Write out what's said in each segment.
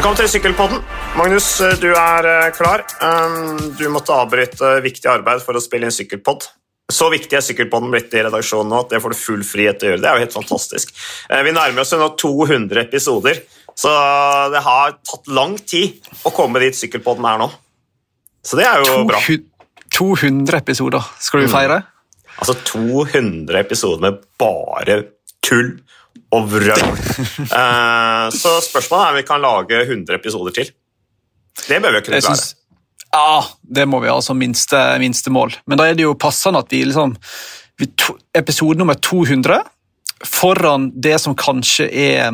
Velkommen til Sykkelpodden. Magnus, du klar. Du måtte avbryte viktig arbeid for å spille inn Sykkelpodd. Så viktig Sykkelpodden blitt I redaksjonen nå at det får du full frihet til å gjøre. Det jo helt fantastisk. Vi nærmer oss nå 200 episoder, så det har tatt lang tid å komme dit Sykkelpodden nå. Så det jo bra. 200 episoder. Skal du feire? Altså 200 episoder med bare tull og vrøvl. Så spørsmålet om vi kan lage 100 episoder til. Det bør vi kunne klare. Ja, det må vi ha som minste mål. Men da det jo passende at vi episode nummer 200 foran det som kanskje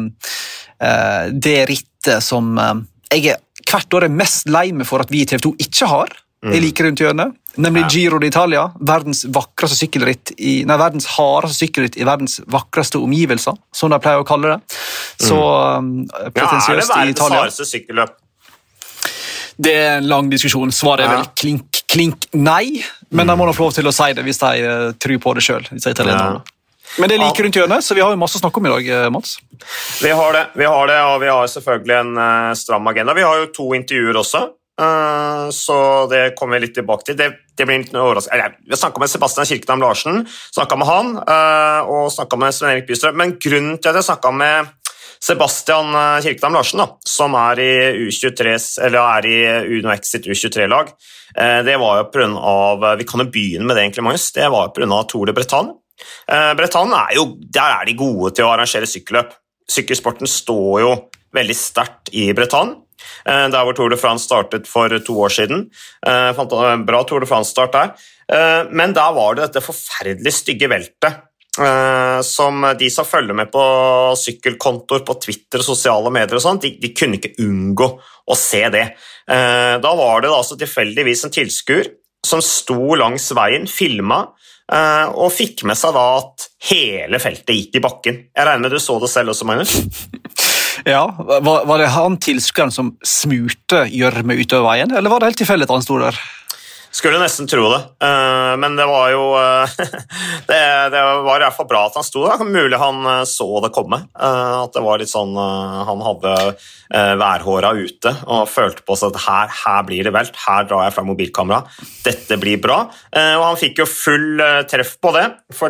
det rittet som jeg hvert år mest lei meg for at vi I TV 2 ikke har. Jeg liker rundt hjørnet, nemlig Giro d'Italia, verdens hardeste sykkelritt I verdens vakreste omgivelser, som de pleier å kalle det. Så pretensiøst I Italia. Det verdens hardeste sykkelløp? Det en lang diskusjon. Svaret vel klink nei, men de må nok få lov til å si det hvis de tror på det selv, disse italienerne. Men det liker rundt hjørnet, så vi har jo masse å snakke om I dag, Mats. Vi har det, og vi har selvfølgelig en stram agenda. Vi har jo 2 intervjuer også, så det kommer vi litt tilbake til. Det blir litt overraskende. Vi snakket med Sebastian Kirkedam Larsen, snakket med han, og snakket med Sven Erik Bystrøm, men grunnen til at jeg snakket med Sebastian Kirkedam Larsen, som I U23, eller I UnoX sitt U23-lag, det var jo på grunn av, vi kan jo begynne med det egentlig, Magnus, det var jo på grunn av Tour de Bretagne. Bretagne der de gode til å arrangere sykkelløp. Sykkelsporten står jo veldig sterkt I Bretagne, der hvor Tour de France startet for 2 år siden. Fant en bra Tour de France-start der. Men der var det dette forferdelig stygge veltet, som de som følger med på sykkelkontor på Twitter og sosiale medier og sånt, de kunne ikke unngå å se det. Da var det altså tilfeldigvis en tilskuer som sto langs veien, filmet, og fikk med seg da at hele feltet gikk I bakken. Jeg regner med du så det selv også, Magnus? Ja, var det han tilskueren som smurte gjørme utover veien, eller var det helt tilfeldig at han stod der? Skulle nesten tro det, men det var jo det var I hvert fall bra at han stod der. Mulig han så det komme, at det var litt sånn han hadde værhåra ute og følte på seg at her blir det velt, her drar jeg fra mobilkamera, dette blir bra, og han fikk jo full treff på det, for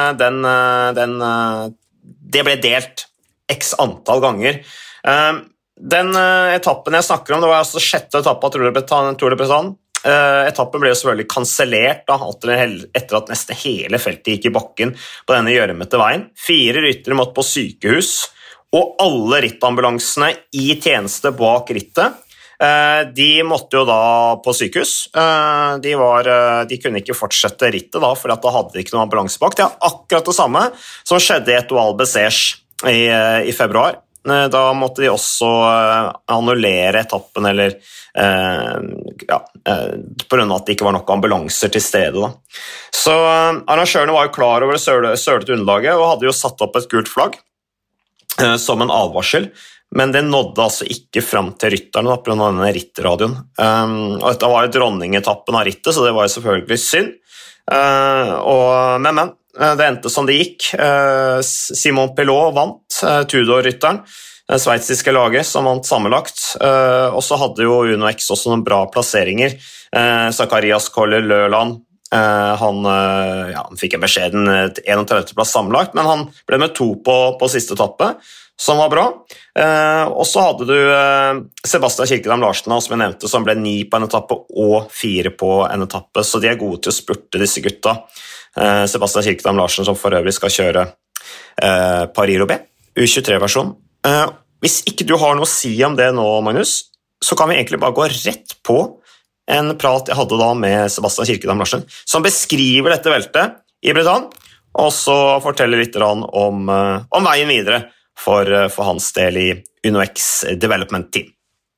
det ble delt x antall ganger. Den etappen jeg snakker om, det var altså 6. etappe av Tour de Bretagne. Etappen ble jo selvfølgelig kansellert etter at nesten hele feltet gikk I bakken på denne gjørmete veien. 4 ryttere måtte på sykehus, og alle rittambulansene I tjeneste bak rittet, de måtte jo da på sykehus. De kunne ikke fortsette rittet da, for da hadde de ikke noen ambulanse bak. Det akkurat det samme som skjedde I Etoile Bessèges I februar. Da måtte de også annullere etappen, eller på grunn av at det ikke var nok ambulanser til stede. Da. Så arrangørene var jo klar over det sølete underlaget, og hadde jo satt opp et gult flagg som en advarsel, men det nådde altså ikke frem til rytterne på grunn av denne rittradioen. Og dette var jo dronningetappen av rittet, så det var jo selvfølgelig synd. Men det endte som det gikk. Simon Pelot vant, Tudor-rytteren, sveitsiske laget som vant sammenlagt, og så hadde jo UnoX også noen bra plasseringer. Zacharias Koller-Løland, han fikk en beskjeden 31. plass sammenlagt, men han ble med 2 på siste etappe, som var bra. Og så hadde du Sebastian Kirkedam Larsen, som jeg nevnte, som ble 9 på en etappe og 4 på en etappe, så de gode til å spurte disse gutta. Sebastian Kirkedam Larsen, som for øvrig skal kjøre Paris-Roubaix, U23-versjon. Hvis ikke du har noe å si om det nå, Magnus, så kan vi egentlig bare gå rett på en prat jeg hadde da med Sebastian Kirkedam Larsen, som beskriver dette veltet I Bretagne, og så forteller litt om veien videre for hans del I UnoX Development Team.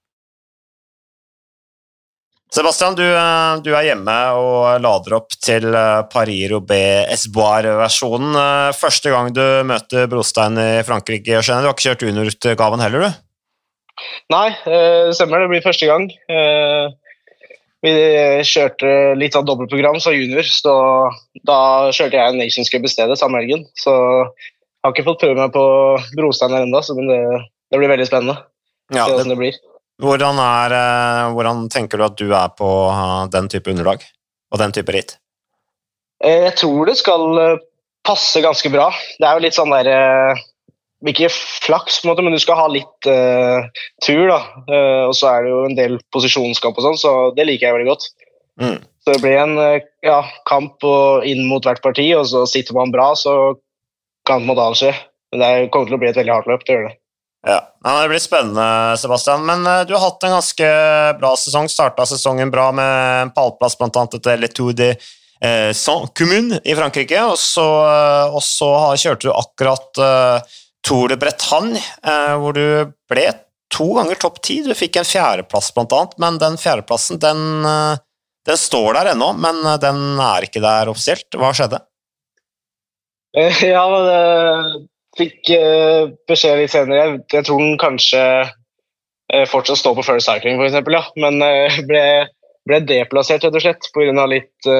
Sebastian, du hjemme og lader opp til Paris-Roubaix Espoir-versjonen. Første gang du møter Brostein I Frankrike, jeg skjønner, du har ikke kjørt juniorutgaven heller, du? Nei, stemmer, det blir første gang. Vi kjørte litt av dobbeltprogram som junior, så da kjørte jeg en Nations Cup I stedet samme helgen, så jeg har ikke fått prøve meg på Brostein her enda, men det blir veldig spennende. Ja, Se hvordan det blir. Hvordan tenker du at du på den type underlag og den type ritt? Jeg tror det skal passe ganske bra. Det jo litt sånn der ikke flaks, på en måte, men du skal ha litt tur, da. Og så det jo en del posisjonskamp og sånn, så det liker jeg veldig godt. Så det blir en kamp inn mot hvert parti, og så sitter man bra, så kan det måtte avskje. Men det kommer til å bli et veldig hardt løp, det gjør det. Ja, det blir spennende, Sebastian. Men du har hatt en ganske bra sesong. Startet sesongen bra med en pallplass, blant annet etter Le Tour de Saint-Commune i Frankrike, og så kjørte du akkurat Tour de Bretagne, hvor du ble 2 ganger topp 10. Du fikk en 4. plass blant annet, men den 4. plassen, den står der ennå, men den ikke der offisielt. Hva skjedde? Ja, fikk beskjed litt senere. Jeg tror den kanskje fortsatt står på First Cycling, for eksempel, ja. Men ble deplassert, rett og slett, på grunn av litt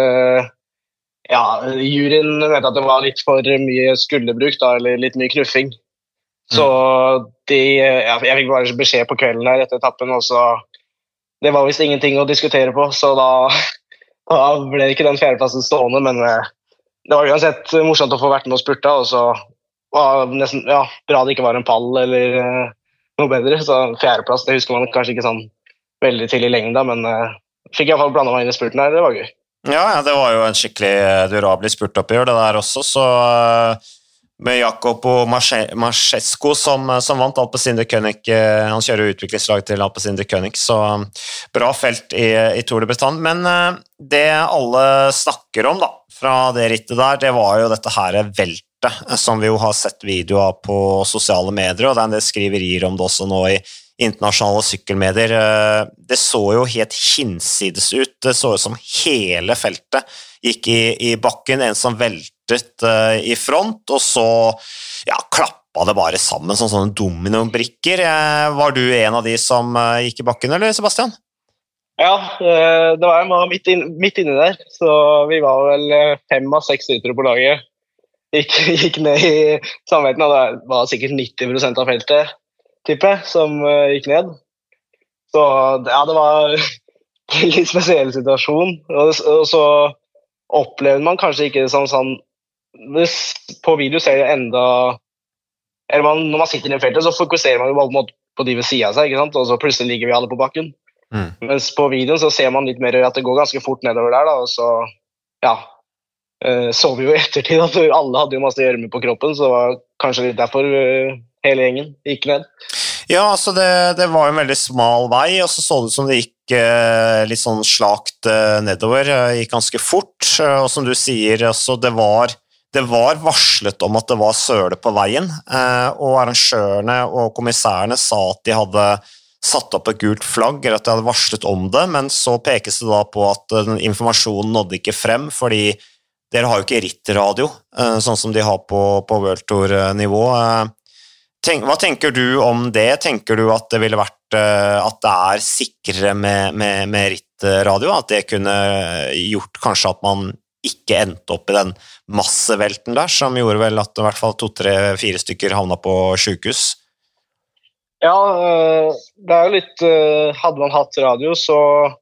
juryen mente at det var litt for mye skulderbruk, da, eller litt mye knuffing. Så jeg fikk bare beskjed på kvelden her etter etappen, og så det var visst ingenting å diskutere på, så da ble ikke den 4. plassen stående, men det var uansett morsomt å få vært med og spurta, og så var det nesten bra det ikke var en pall eller noe bedre, så 4. plass, det husker man kanskje ikke sånn veldig til i lengda, men fikk i hvert fall blanda meg inn i spurten her, det var gøy. Ja, det var jo en skikkelig durabelig spurtoppgjør det der også, så med Jacopo Marchesco som vant Alpecin de Koenig, han kjører utviklingslag til Alpecin de Koenig, så bra felt i Tour de Bretagne, men det alle snakker om da, fra det rittet der, det var jo dette her veltet, som vi jo har sett videoer på sosiale medier, og det en del skriverier om det også nå i internasjonale sykkelmedier. Det så jo helt hinsides ut, det så jo som hele feltet gikk i bakken, en som veltet i front, og så klappa det bare sammen som sånne dominobrikker. Var du en av de som gikk i bakken, eller Sebastian? Ja, det var midt inne der, så vi var vel 5 av 6 ryttere på laget. Gikk ned i samveten, og det var sikkert 90% av feltet, type, som gikk ned. Så det var en litt spesiell situasjon, og så opplevde man kanskje ikke sånn på video ser det enda eller når man sitter i feltet, så fokuserer man jo på de ved siden av seg, ikke sant? Og så plutselig ligger vi alle på bakken. Mens på videoen så ser man litt mer at det går ganske fort nedover der, da, og så så vi jo i ettertid at alle hadde jo masse gjørme på kroppen, så det var kanskje litt derfor hele gjengen gikk ned. Ja, altså det var en veldig smal vei, og så det ut som det gikk litt sånn slakt nedover, gikk ganske fort, og som du sier, altså det var varslet om at det var søle på veien, og arrangørene og kommissærene sa at de hadde satt opp et gult flagg, eller at de hadde varslet om det, men så pekes det da på at den informasjonen nådde ikke frem, fordi dere har jo ikke rittradio, sånn som de har på World Tour-nivå. Hva tenker du om det? Tenker du at det ville vært at det sikrere med rittradio, at det kunne gjort kanskje at man ikke endte opp i den massevelten der, som gjorde vel at i hvert fall 2, 3, 4 stykker havna på sykehus? Ja, det jo litt hadde man hatt radio, så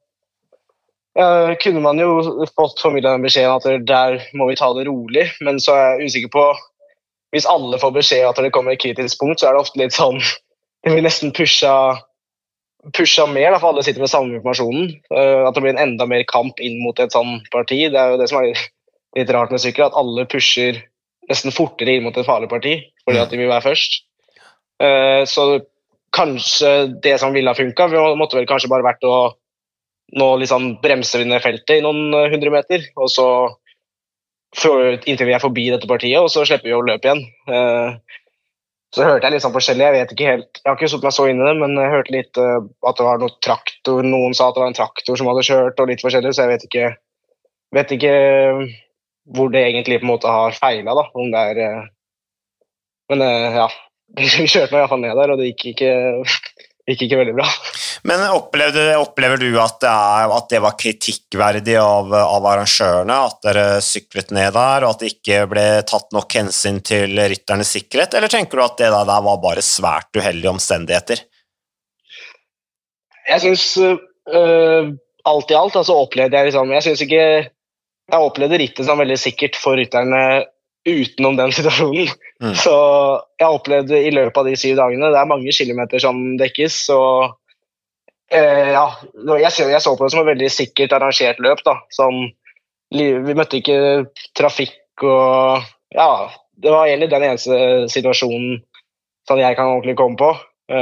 kunne man jo fått formidlet den beskjeden at der må vi ta det rolig, men så jeg usikker på hvis alle får beskjed at det kommer et kritisk punkt, så det ofte litt sånn det vil nesten pusha mer, da, for alle sitter med samme informasjonen, at det blir en enda mer kamp inn mot et sånn parti. Det jo det som litt rart med sykkel, at alle pusher nesten fortere inn mot et farlig parti, fordi at de vil være først. Så kanskje det som ville ha funket, vi måtte vel kanskje bare vært å nå liksom bremse ned feltet i noen 100 meter, og så inntil vi forbi dette partiet, og så slipper vi å løpe igjen. Så hørte jeg litt sånn forskjellig, jeg vet ikke helt, jeg har ikke satt meg så inn i det, men jeg hørte litt at det var noe traktor, noen sa at det var en traktor som hadde kjørt, og litt forskjellig, så jeg vet ikke hvor det egentlig på en måte har feilet, da, om det men ja, vi kjørte meg i hvert fall ned der, og det gikk ikke veldig bra. Men opplever du at det var kritikkverdig av arrangørene, at dere syklet ned der, og at det ikke ble tatt nok hensyn til rytternes sikkerhet, eller tenker du at det der var bare svært uheldige omstendigheter? Jeg synes alt i alt, altså opplevde jeg liksom, jeg synes ikke, jeg opplevde rittet som veldig sikkert for rytterne utenom den situasjonen. Så jeg opplevde i løpet av de 7 dagene, det mange kilometer som dekkes, så ja, jeg så på det som et veldig sikkert arrangert løp da, vi møtte ikke trafikk og ja, det var egentlig den eneste situasjonen som jeg kan ordentlig komme på.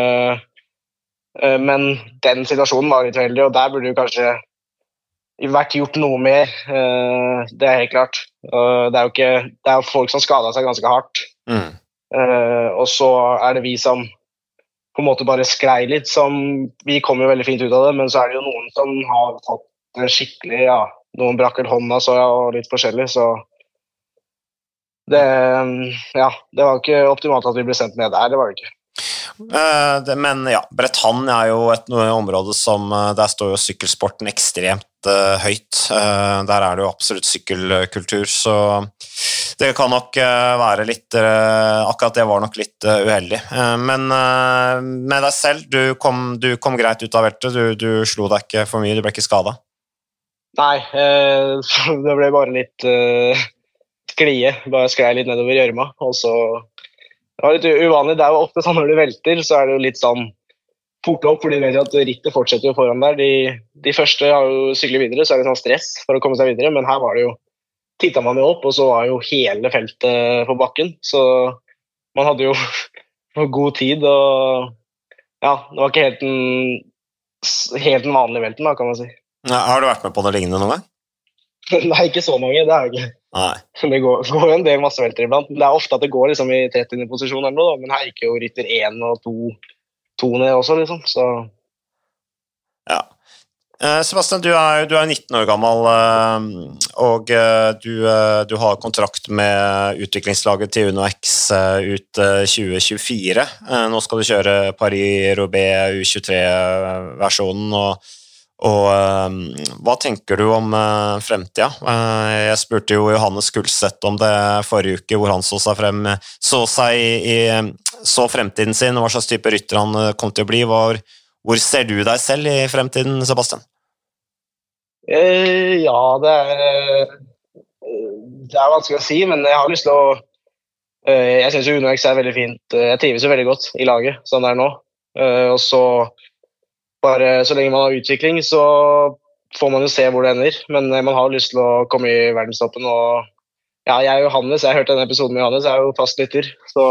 Men den situasjonen var litt uheldig, og der burde jo kanskje vært gjort noe mer. Det helt klart. Det jo folk som skadet seg ganske hardt. Og så det vi som på en måte bare skrei litt, vi kom jo veldig fint ut av det, men så det jo noen som har fått skikkelig, ja, noen brakk vel hånda så, ja, og litt forskjellig, så det var ikke optimalt at vi ble sendt ned der, det var det ikke. Men ja, Bretagne jo et område som, der står jo sykkelsporten ekstremt høyt. Der det jo absolutt sykkelkultur, så det kan nok være litt, akkurat det var nok litt uheldig. Men med deg selv, du kom greit ut av veltet, du slo deg ikke for mye, du ble ikke skadet? Nei, det ble bare litt sklie, bare skrei litt nedover gjørma, og så det var litt uvanlig, det jo ofte sånn når du velter, så det jo litt sånn fort opp, fordi du vet at rittet fortsetter jo foran der. De første har jo syklet videre, så det sånn stress for å komme seg videre, men her var det jo, tittet man jo opp, og så var jo hele feltet på bakken, så man hadde jo god tid, og ja, det var ikke helt den vanlige velten da, kan man si. Har du vært med på noe lignende noen gang? Nei, ikke så mange, det jeg ikke. Nei. Det går jo en del massevelter iblant. Det ofte at det går liksom i 30. posisjon eller noe, men her gikk jo rytter 1 og 2 ned også, liksom, så... Ja. Sebastian, du er 19 år gammel, og du har kontrakt med utviklingslaget til UnoX ut 2024. Nå skal du kjøre Paris-Roubaix U23-versjonen, og hva tenker du om fremtiden? Jeg spurte jo Johannes Kulseth om det forrige uke, hvor han så fremtiden sin, og hva slags type rytter han kom til å bli. Hvor ser du deg selv i fremtiden, Sebastian? Ja, det vanskelig å si, men jeg har lyst til å jeg synes jo UnoX veldig fint. Jeg trives jo veldig godt i laget, sånn det nå. Og så bare så lenge man har utvikling, så får man jo se hvor det ender, men man har lyst til å komme i verdenstoppen, og ja, jeg og Johannes, jeg hørte denne episoden med Johannes, jeg jo fast lytter, så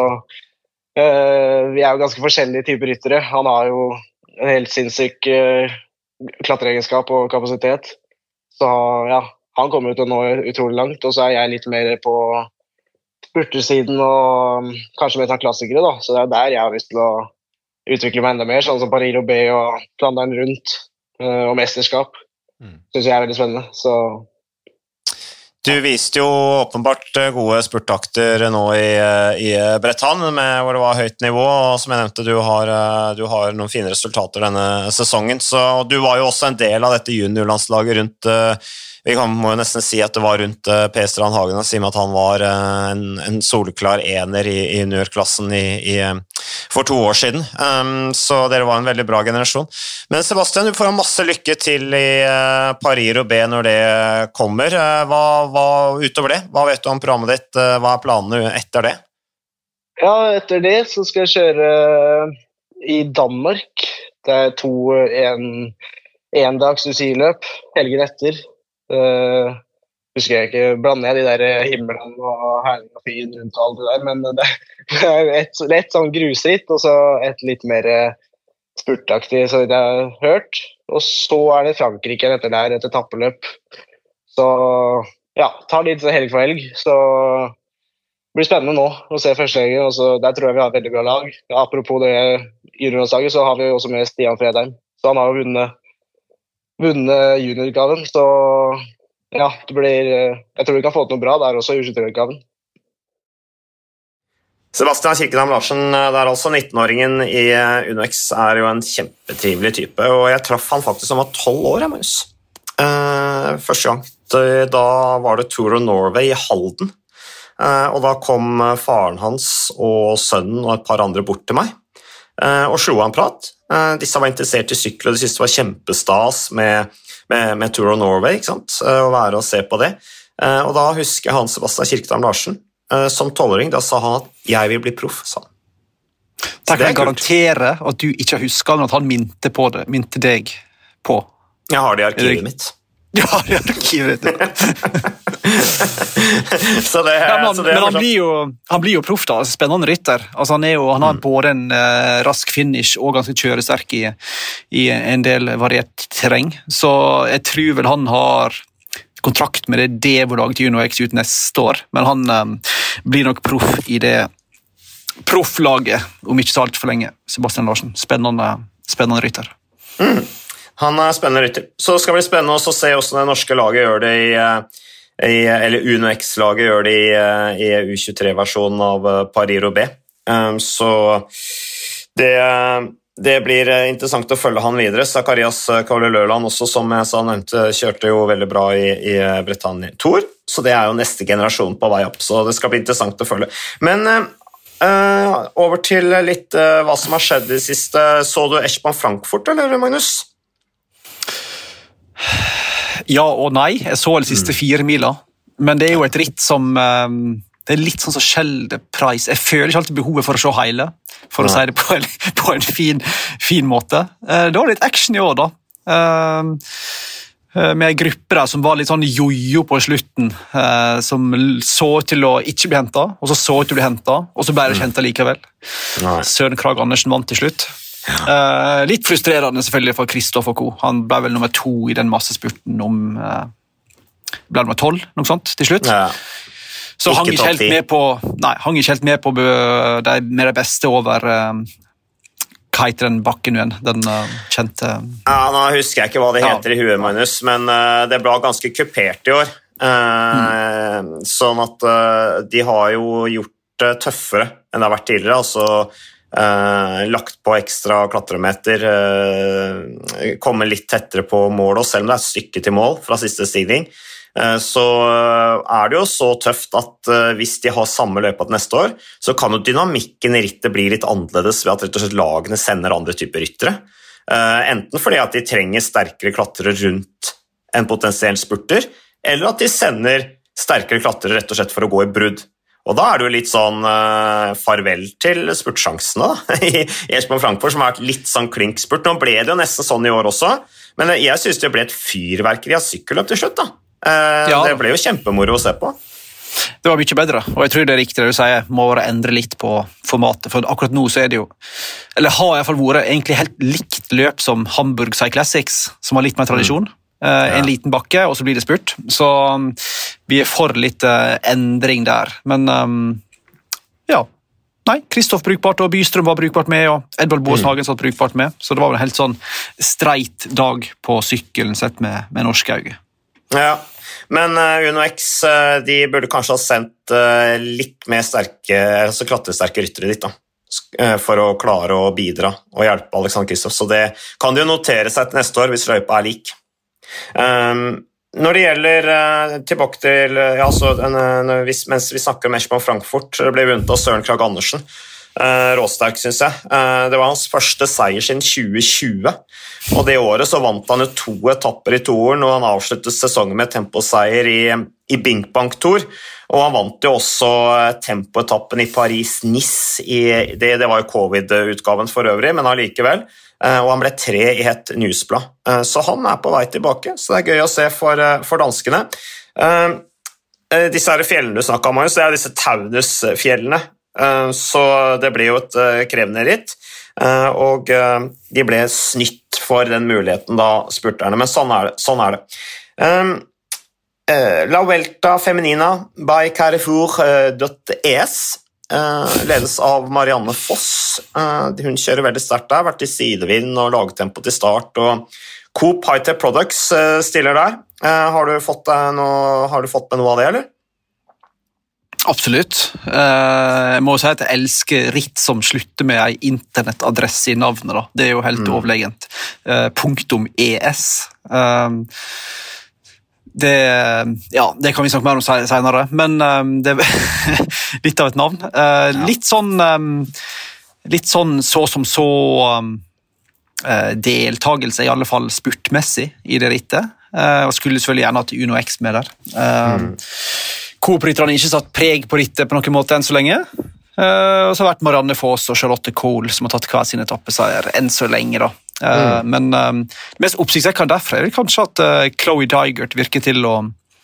vi jo ganske forskjellige typer ryttere. Han har jo en helt sinnssyk klatreegenskap og kapasitet, så ja, han kommer jo til å nå utrolig langt, og så jeg litt mer på spurtersiden og kanskje mer klassikere da, så det der jeg har lyst til å utvikle meg enda mer, sånn som Paris-Roubaix og Flandern rundt, og mesterskap. Synes jeg veldig spennende, så... Du viste jo åpenbart gode spurtakter nå i Bretagne, hvor det var høyt nivå, og som jeg nevnte, du har noen fine resultater denne sesongen, så du var jo også en del av dette juniorlandslaget rundt, vi må jo nesten si at det var rundt Per Strand Hagen, og si med at han var en solklar ener i juniorklassen for 2 år siden, så dere var en veldig bra generasjon. Men Sebastian, du får ha masse lykke til i Paris-Roubaix når det kommer. Hva utover det? Hva vet du om programmet ditt? Hva planene etter det? Ja, etter det så skal jeg kjøre i Danmark. Det 2 endags UCI-løp, helgen etter. Husker jeg ikke, blander jeg de der himmelen og herlig og fin rundt alt det der, men det et sånn grusritt, og så et litt mer spurtaktig, så det jeg har hørt. Og så det Frankrike etter der, et etappeløp. Så ja, tar litt helg for helg, så det blir spennende nå å se første helgen, og så der tror jeg vi har et veldig bra lag. Apropos det juniorlandslaget, så har vi også med Stian Fredheim, så han har jo vunnet juniorutgaven, så ja, jeg tror vi kan få til noe bra der også i U23-utgaven. Sebastian Kirkedam Larsen, det altså 19-åringen i UnoX, jo en kjempetrivelig type, og jeg traff han faktisk som var 12 år, Magnus. Første gang, da var det Tour of Norway i Halden, og da kom faren hans og sønnen og et par andre bort til meg, og slo han prat. Disse var interessert i sykkel, og de syntes det var kjempestas med Tour of Norway, ikke sant? Å være og se på det. Og da husker jeg Hans Sebastian Kirkedal Larsen som 12-åring, da sa han at jeg vil bli proff, sa han. Da kan jeg garantere at du ikke husker at han minte deg på. Jeg har det i arkivet mitt. Ja, det er arkivet. Men han blir jo proff da, spennende rytter. Altså, han har både en rask finish og ganske kjøresterk i en del variert terreng. Så jeg tror vel han har kontrakt med det Devo-laget til UnoX ut neste år, men han blir nok proff i det profflaget om ikke så alt for lenge. Sebastian Larsen, spennende rytter. Han er spennende rytter. Så skal det bli spennende å se hvordan det norske laget gjør det eller UnoX-laget gjør det i U23-versjonen av Paris-Roubaix. Så det blir interessant å følge han videre. Zacharias Kaule-Løland også, som jeg nevnte, kjørte jo veldig bra i Bretagne Tour, så det er jo neste generasjon på vei opp, så det skal bli interessant å følge. Men over til litt hva som har skjedd i siste. Så du Eschborn Frankfurt, eller Magnus? Ja og nei. Jeg så de siste 4 miler, men det er jo et ritt som det er litt sånn som Schelde Price. Jeg føler ikke alltid behovet for å se hele, for å si det på en fin måte. Det var litt action i år da. Med en gruppe der som var litt sånn jojo på slutten, som så til å ikke bli hentet, og så ut til å bli hentet, og så ble det ikke hentet likevel. Søren Kragh Andersen vant til slutt. Litt frustrerende selvfølgelig for Kristoff og Co. Han ble vel nummer 2 i den massespurten ble nummer 12, noe sånt, til slutt. Ja. Så hang ikke helt med på de beste over hva heter den bakken igjen, den kjente... Ja, nå husker jeg ikke hva det heter i huet, Magnus, men det ble ganske kupert i år. Sånn at de har jo gjort det tøffere enn det har vært tidligere, altså lagt på ekstra klatremeter, komme litt tettere på mål, og selv om det er et stykke til mål fra siste stigning, så er det jo så tøft at hvis de har samme løpet neste år, så kan jo dynamikken i rittet bli litt annerledes ved at rett og slett lagene sender andre typer ryttere. Enten fordi at de trenger sterkere klatrere rundt en potensiell spurter, eller at de sender sterkere klatrere rett og slett for å gå i brudd. Og da er det jo litt sånn farvel til spurtsjansene da, i Eschborn Frankfurt, som har vært litt sånn klinkspurt. Nå ble det jo nesten sånn i år også, men jeg synes det ble et fyrverkeri av sykkelløp til slutt da. Det ble jo kjempemoro å se på. Det var mye bedre, og jeg tror det er riktig det du sier, må bare endre litt på formatet, for akkurat nå så er det jo, eller har i hvert fall vært egentlig helt likt løp som Hamburg Cyclassics, som har litt mer tradisjon. En liten bakke, og så blir det spurt. Så vi er for litt endring der. Men ja, nei, Kristoff brukbart, og Bystrøm var brukbart med, og Edvald Båshagen satt brukbart med, så det var vel en helt sånn streit dag på sykkelen sett med norske øyne. Ja, men UnoX, de burde kanskje ha sendt litt mer klatresterke ryttere dit da, for å klare å bidra og hjelpe Alexander Kristoff, så det kan jo notere seg til neste år hvis løypa er lik. Når det gjelder tilbake til mens vi snakker om Eschborn Frankfurt, det ble vunnet av Søren Kragh Andersen, råsterk synes jeg. Det var hans første seier siden 2020, og det året så vant han jo 2 etapper i touren, og han avsluttet sesongen med temposeier i Binkbank Tour, og han vant jo også tempoetappen i Paris-Nice, det var jo covid-utgaven for øvrig, men allikevel, og han ble 3 i et newsblad. Så han er på vei tilbake, så det er gøy å se for danskene. Disse her fjellene du snakket om, så det er disse Taunusfjellene, så det ble jo et krevende ritt, og de ble snytt for den muligheten da, spurterne, men sånn er det. La Vuelta Feminina by Carrefour.es ledes av Marianne Foss. Hun kjører veldig sterkt der, vært i sidevind og lagtempo til start, og Coop High-Tech Products stiller der. Har du fått med noe av det, eller? Absolutt. Jeg må si at jeg elsker ritt som slutter med en internettadresse i navnet. Da. Det er jo helt overlegent. .es. Det kan vi snakke mer om senere, men det er litt av et navn. Litt sånn litt sånn så som så deltagelse, i alle fall spurtmessig, i det rittet. Og skulle selvfølgelig gjerne hatt Uno X med der. Coop-rytterne har ikke satt preg på rittet på noen måte enn så lenge. Og så har vært Marianne Foss og Charlotte Kohl som har tatt hver sin etappeseier enn så lenge da. Men mest oppsiktsvekkende derfra er kanskje at Chloe Dygert virker til å...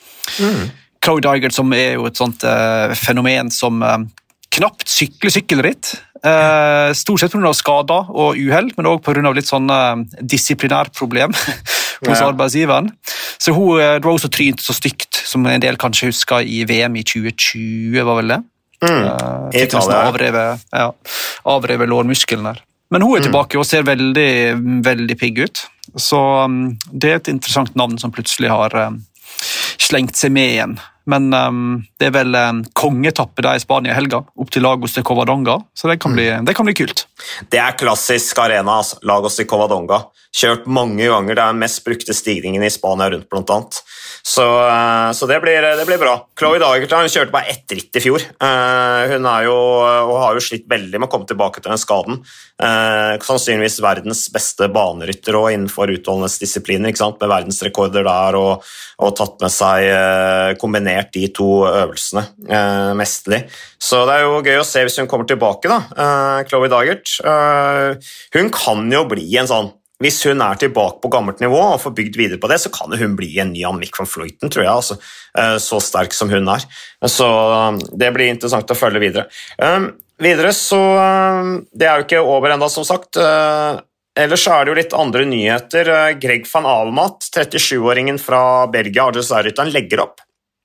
Chloe Dygert som er jo et sånt fenomen som knapt sykkelritt. Stort sett på grunn av skader og uheld, men også på grunn av litt sånn disiplinærproblem hos arbeidsgiveren. Så hun var også trynt så stygt, som en del kanskje husker i VM i 2020, var vel det? Fikk nesten avrevet lårmuskelen der. Men hun er tilbake og ser veldig, veldig pigg ut. Så det er et interessant navn som plutselig har slengt seg med igjen. Men det er vel kongetappe der i Spania i helga, opp til Lagos de Covadonga, så det kan bli kult. Det er klassisk arena, altså. Lagos de Covadonga. Kjørt mange ganger, det er den mest brukte stigningen i Spania rundt blant annet. Så det blir bra. Chloe Dygert, hun kjørte bare ett ritt i fjor. Hun har jo slitt veldig med å komme tilbake til den skaden. Sannsynligvis verdens beste banerytter og innenfor utholdenhetsdisipliner, ikke sant? Med verdensrekorder der og tatt med seg kombinert de to øvelsene mestlig. Så det er jo gøy å se hvis hun kommer tilbake da, Chloe Dygert. Hun kan jo bli en sånn, hvis hun er tilbake på gammelt nivå og får bygd videre på det, så kan hun bli en ny Annemiek van Vleuten, tror jeg, altså. Så sterk som hun er. Så det blir interessant å følge videre. Videre så, det er jo ikke over enda som sagt, ellers så er det jo litt andre nyheter. Greg van Avermaet, 37-åringen fra Belgia, Argos-rytteren, legger opp.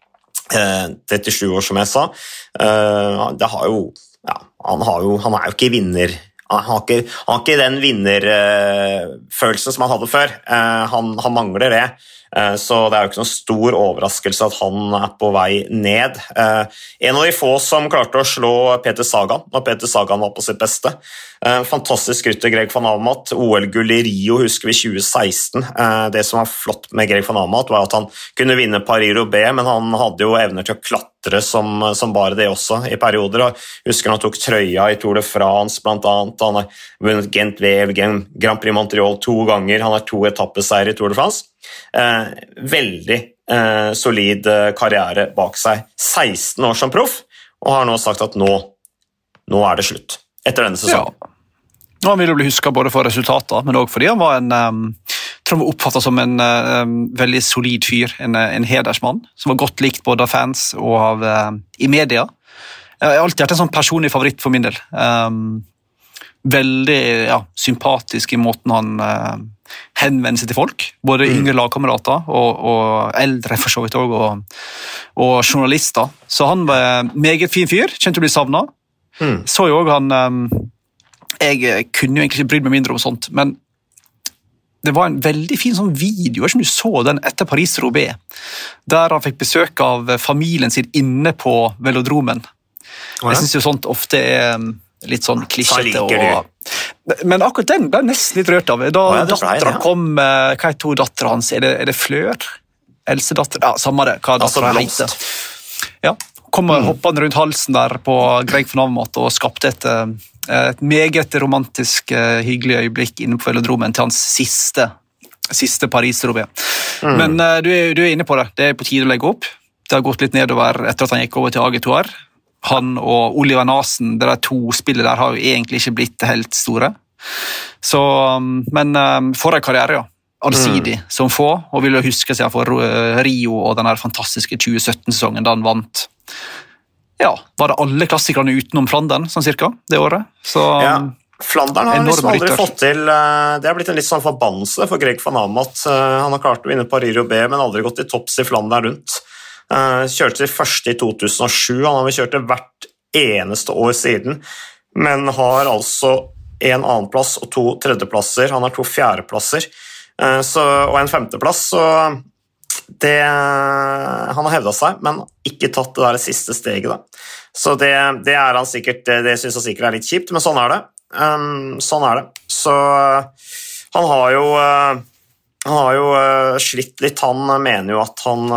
37 år som jeg sa. Det har jo, ja, han er jo ikke vinner. Han har ikke den vinnerfølelsen som han hadde før. Han mangler det. Så det er jo ikke noen stor overraskelse at han er på vei ned. En av de få som klarte å slå Peter Sagan, når Peter Sagan var på sitt beste. Fantastisk rytter Greg van Avermaet. OL-gull i Rio husker vi 2016. Det som var flott med Greg van Avermaet var at han kunne vinne Paris-Roubaix, men han hadde jo evner til å klatre som bare det også i perioder. Jeg husker han tok trøya i Tour de France blant annet. Han har vunnet Gent-Wevelgem, Grand Prix Montreal 2 ganger. Han har 2 etappeseier i Tour de France. Veldig solid karriere bak seg. 16 år som proff, og har nå sagt at nå er det slutt etter denne sesongen. Ja. Nå vil han bli husket både for resultater, men også fordi han var tror han var oppfattet som en veldig solid fyr, en hedersmann, som var godt likt både av fans og i media. Jeg har alltid vært en sånn personlig favoritt for min del. Veldig sympatisk i måten han henvender seg til folk, både yngre lagkamerater og eldre for så vidt også, og journalister. Så han var en meget fin fyr, kjent å bli savnet. Så jo også han, jeg kunne jo egentlig ikke brydd meg mindre om sånt, men det var en veldig fin sånn video, jeg vet ikke om du så den etter Paris-Roubaix, der han fikk besøk av familien sin inne på velodromen. Jeg synes jo sånt ofte er litt sånn klisjete. Men akkurat den ble nesten litt rørt av. Da datteren kom, hva er to datteren hans? Er det Flør? Elsedatter? Ja, samme det, hva datteren heter. Ja, kom hoppende rundt halsen der på Greg van Avermaet og skapte et meget romantisk, hyggelig øyeblikk inne på velodromen til hans siste Paris-Roubaix. Men du er inne på det. Det er på tide å legge opp. Det har gått litt nedover etter at han gikk over til AG2R. Han og Oliver Nasen, de 2 spillene der, har jo egentlig ikke blitt helt store. Så, men for en karriere, allsidig som få, og vil jo huske seg for Rio og den fantastiske 2017-sesongen da han vant. Ja, var det alle klassikerne utenom Flandern, sånn cirka, det året? Så, ja. Flandern har liksom aldri fått til, det har blitt en litt sånn forbannelse for Greg van Avermaet. Han har klart å vinne Paris-Roubaix, men aldri gått til topps i Flandern rundt. Kjørte til første i 2007, han har vel kjørt det hvert eneste år siden, men har altså en annenplass og 2 tredjeplasser, han har 2 fjerdeplasser og en femteplass, så han har hevdet seg, men ikke tatt det der siste steget da. Så det er han sikkert, det synes han sikkert er litt kjipt, men sånn er det. Så han har jo Han har jo slitt litt. Han mener jo at han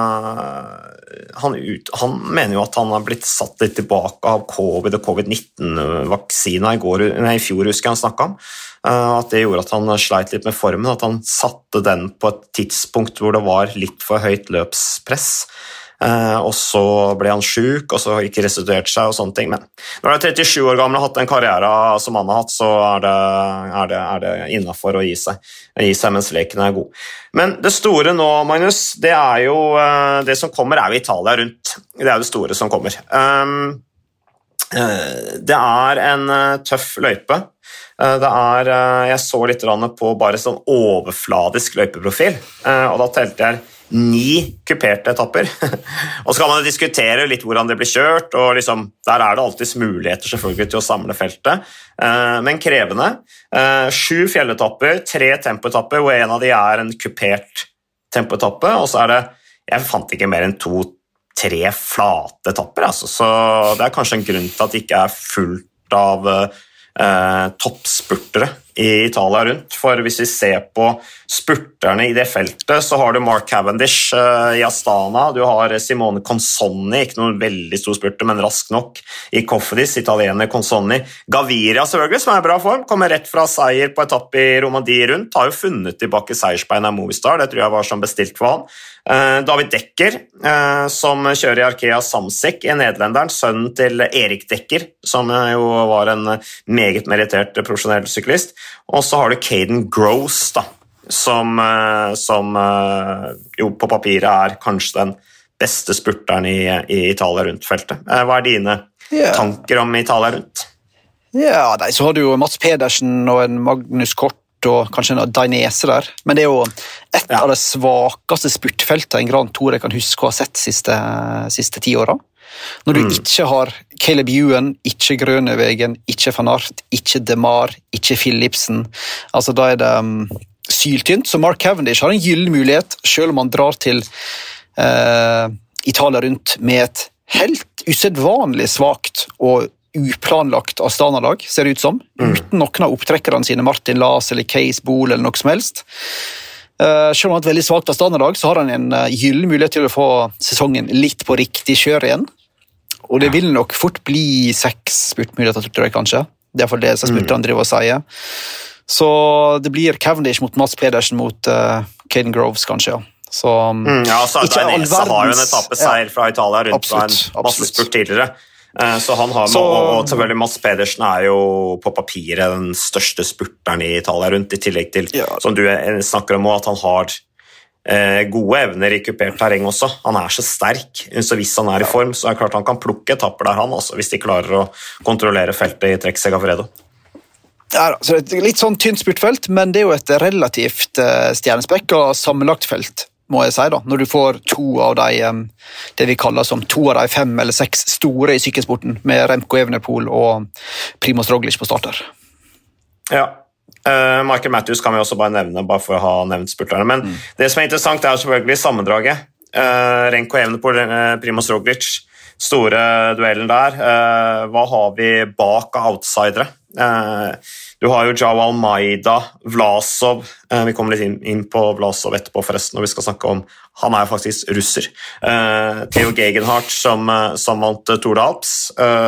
mener jo at han har blitt satt litt tilbake av covid og covid-19-vaksina i fjor, husker jeg han snakket om. At det gjorde at han sleit litt med formen, at han satte den på et tidspunkt hvor det var litt for høyt løpspress. Og så ble han syk, og så ikke restituert seg og sånne ting. Men når han 37 år gammel og har hatt en karriere som han har hatt, så er det innenfor å gi seg mens leken er god. Men det store nå, Magnus, det er jo det som kommer er jo Italia rundt. Det er det store som kommer. Det er en tøff løype. Jeg så litt på bare sånn overfladisk løypeprofil, og da telte jeg 9 kuperte etapper. Og så kan man diskutere litt hvordan det blir kjørt, og liksom, der er det alltid muligheter selvfølgelig til å samle feltet, men krevende. 7 fjelletapper, 3 tempoetapper, hvor en av de er en kupert tempoetappe, og så er det, jeg fant ikke mer enn 2-3 flate etapper, altså. Så det er kanskje en grunn til at det ikke er fullt av toppspurtere i Italia rundt, for hvis vi ser på spurterne i det feltet, så har du Mark Cavendish i Astana, du har Simone Consonni, ikke noen veldig stor spurter, men rask nok i Cofidis, italiener Consonni, Gaviria selvfølgelig, som er i bra form, kommer rett fra seier på etappe i Romandie rundt, har jo funnet tilbake seiersbein av Movistar, det tror jeg var som bestilt for han. David Dekker, som kjører i Arkea Samsic, er nederlenderen, sønnen til Erik Dekker, som jo var en meget merittert profesjonell syklist. Og så har du Caden Gross, da, som jo på papiret er kanskje den beste spurteren i Italia rundt feltet. Hva er dine tanker om Italia rundt? Ja, så har du jo Mats Pedersen og en Magnus Kort, og kanskje en Dainese der, men det er jo et av de svakeste spurtfeltene en Grand Tour jeg kan huske å ha sett siste 10 årene. Når du ikke har Caleb Ewan, ikke Grønevegen, ikke Van Aert, ikke Demar, ikke Philipsen, altså da er det syltynt, så Mark Cavendish har en gyllen mulighet, selv om han drar til Italia rundt med et helt usedvanlig svagt og uplanlagt Astana-lag, ser det ut som, uten noen av opptrekkerne sine, Martin Las eller Case Bohl eller noe som helst. Selv om han har et veldig svagt Astana-lag, så har han en gyllen mulighet til å få sesongen litt på riktig kjør igjen. Og det vil nok fort bli 6 spurtmuligheter, tror jeg kanskje. Det er i hvert fall det som spurterne driver og sier. Så det blir Cavendish mot Mats Pedersen mot Caden Groves, kanskje, ja. Så, så Dainese har jo en etappeseier fra Italia rundt absolutt, en masse spurt tidligere. Så han har, og selvfølgelig Mats Pedersen er jo på papiret den største spurteren i Italia rundt, i tillegg til, som du snakker om, at han har gode evner i kupert terreng også. Han er så sterk, så hvis han er i form, så er det klart han kan plukke etapper der han også, hvis de klarer å kontrollere feltet i Trek Segafredo. Ja, så det er litt sånn tynt spurtfelt, men det er jo et relativt stjernespekk og sammenlagt felt, må jeg si da, når du får 2 av de, det vi kaller som 2 av de 5 eller 6 store i sykkelsporten, med Remco Evenepoel og Primož Roglič på starter. Ja, Michael Matthews kan vi også bare nevne, bare for å ha nevnt spurterne, men det som er interessant er selvfølgelig sammendraget. Remco Evenepoel, Primož Roglič, store duellen der. Hva har vi bak av outsidere? Du har jo Joao Almeida, Vlasov, vi kommer litt inn på Vlasov etterpå forresten, når vi skal snakke om, han er jo faktisk russer. Theo Gegenhardt som vant Tour de Alps,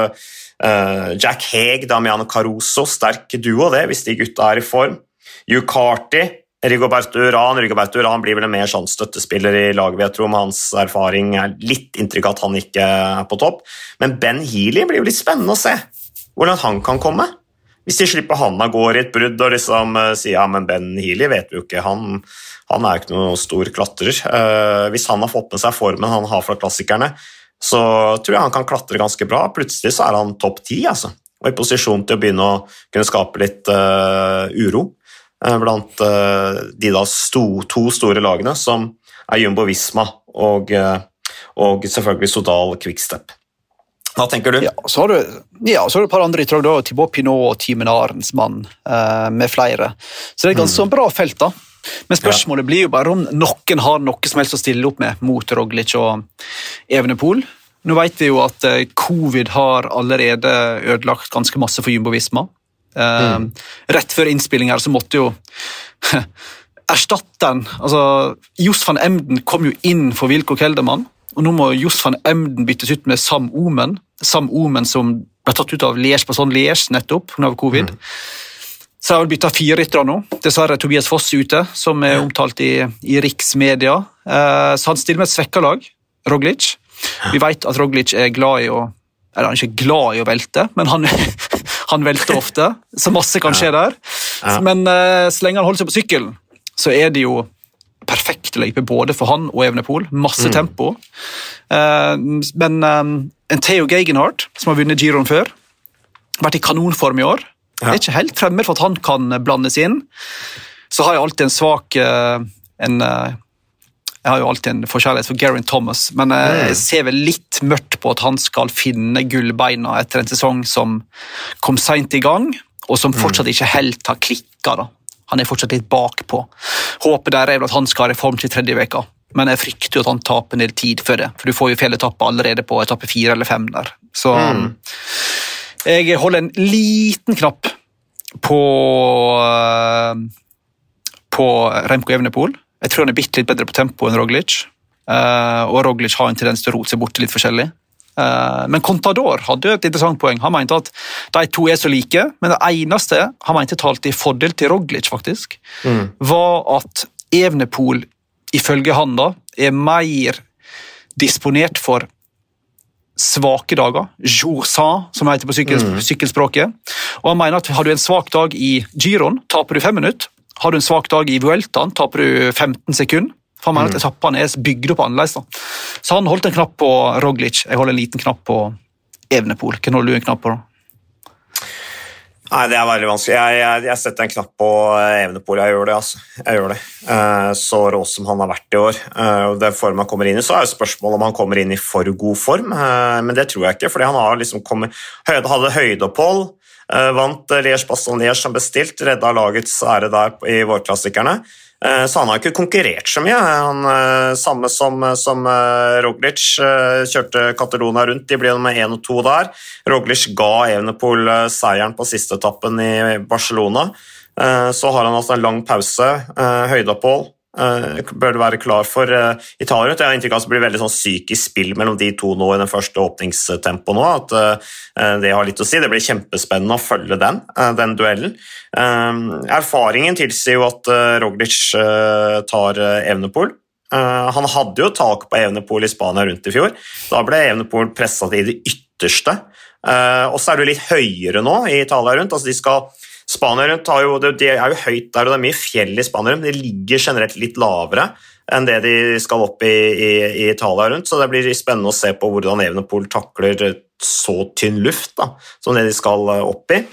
Jack Haig, Damiano Caruso, sterk duo det, hvis de gutta er i form. Hugh Carty, Rigoberto Urán blir vel en mer sånn støttespiller i laget, jeg tror med hans erfaring er litt inntrykk at han ikke er på topp, men Ben Healy blir jo litt spennende å se hvordan han kan komme. Hvis de slipper han av går i et brudd og liksom sier, ja, men Ben Healy vet vi jo ikke, han er ikke noen stor klatrer. Hvis han har fått med seg formen han har fra klassikerne, så tror jeg han kan klatre ganske bra. Plutselig så er han topp 10, altså. Og i posisjon til å begynne å kunne skape litt uro blant de da 2 store lagene, som er Jumbo Visma og selvfølgelig Sodal Quickstep. Hva tenker du? Ja, så har du et par andre ytterlag, Thibaut Pinot og Timen Arensmann med flere. Så det er ganske bra felt da. Men spørsmålet blir jo bare om noen har noe som helst å stille opp med mot Roglič og Evenepoel. Nå vet vi jo at covid har allerede ødelagt ganske masse for Jumbo Visma. Rett før innspilling her så måtte jo erstatteren, altså Jos van Emden kom jo inn for Wilco Kelderman, og nå må Jos van Emden byttes ut med Sam Omen. Sam Omen som ble tatt ut av Liège på sånn Liège nettopp, hun har covid. Så jeg har byttet 4 ryttere nå. Dessverre Tobias Foss ute, som omtalt i riksmedia. Så han stiller med et svekket lag, Roglic. Vi vet at Roglic glad i å, eller han ikke glad i å velte, men han velter ofte, så masse kan skje der. Men så lenge han holder seg på sykkelen, så det jo perfekt løype både for han og Evenepoel. Masse tempo. Men en Theo Gegenhardt, som har vunnet Giron før, vært i kanonform i år. Jeg ikke helt fremmed for at han kan blandes inn. Så har jeg alltid en svak... Jeg har jo alltid en forskjellighet for Geraint Thomas, men jeg ser vel litt mørkt på at han skal finne gullbeina etter en sesong som kom sent i gang, og som fortsatt ikke helt har klikket. Da. Han fortsatt litt bakpå. Håpet der vel at han skal ha reform til 3. veka, men jeg frykter jo at han taper en del tid før det, for du får jo fjelletappe allerede på etappe 4 eller 5 der. Så jeg holder en liten knapp på Remco Evenepoel. Jeg tror han bitte litt bedre på tempo enn Roglic, og Roglic har en tendens til å rote seg bort litt forskjellig. Men Contador hadde et interessant poeng. Han mente at de 2 så like, men det eneste han mente talte i fordel til Roglic faktisk, var at Evenepoel ifølge han da mer disponert for svake dager, jour sans, som heter på sykkelspråket, og han mener at har du en svak dag i Giron, taper du 5 minutter. Har du en svak dag i Vueltaen, taper du 15 sekunder. For han mener at etappene bygd opp annerledes. Da. Så han holdt en knapp på Roglic. Jeg holder en liten knapp på Evenepoel. Hvem holder du en knapp på da? Nei, det veldig vanskelig. Jeg setter en knapp på Evenepoel. Jeg gjør det, altså. Jeg gjør det. Så rå som han har vært i år. Det form han kommer inn i, så jo spørsmålet om han kommer inn i for god form. Men det tror jeg ikke, fordi han har liksom hadde høydeopphold, vant Liège-Bastogne-Liège som bestilt, redda lagets ære der i vårklassikerne. Så han har ikke konkurrert så mye. Samme som Roglic kjørte Catalonia rundt, de ble nummer 1 og 2 der. Roglic ga Evenepoel seieren på siste etappen i Barcelona. Så har han hatt en lang pause, høydeopphold. Bør du være klar for Italia. Jeg har inntrykk av at det blir veldig sånn psykisk spill mellom de 2 nå i den første åpningstempo nå, at det har litt å si. Det blir kjempespennende å følge den duellen. Erfaringen tilsier jo at Roglic tar Evenepoel. Han hadde jo tak på Evenepoel i Spania rundt i fjor. Da ble Evenepoel presset i det ytterste. Og så det litt høyere nå i Italia rundt. Altså Spania rundt det jo høyt der, og det mye fjell i Spania rundt. De ligger generelt litt lavere enn det de skal opp i Italia rundt, så det blir spennende å se på hvordan Evenepoel takler så tynn luft da, som det de skal opp i.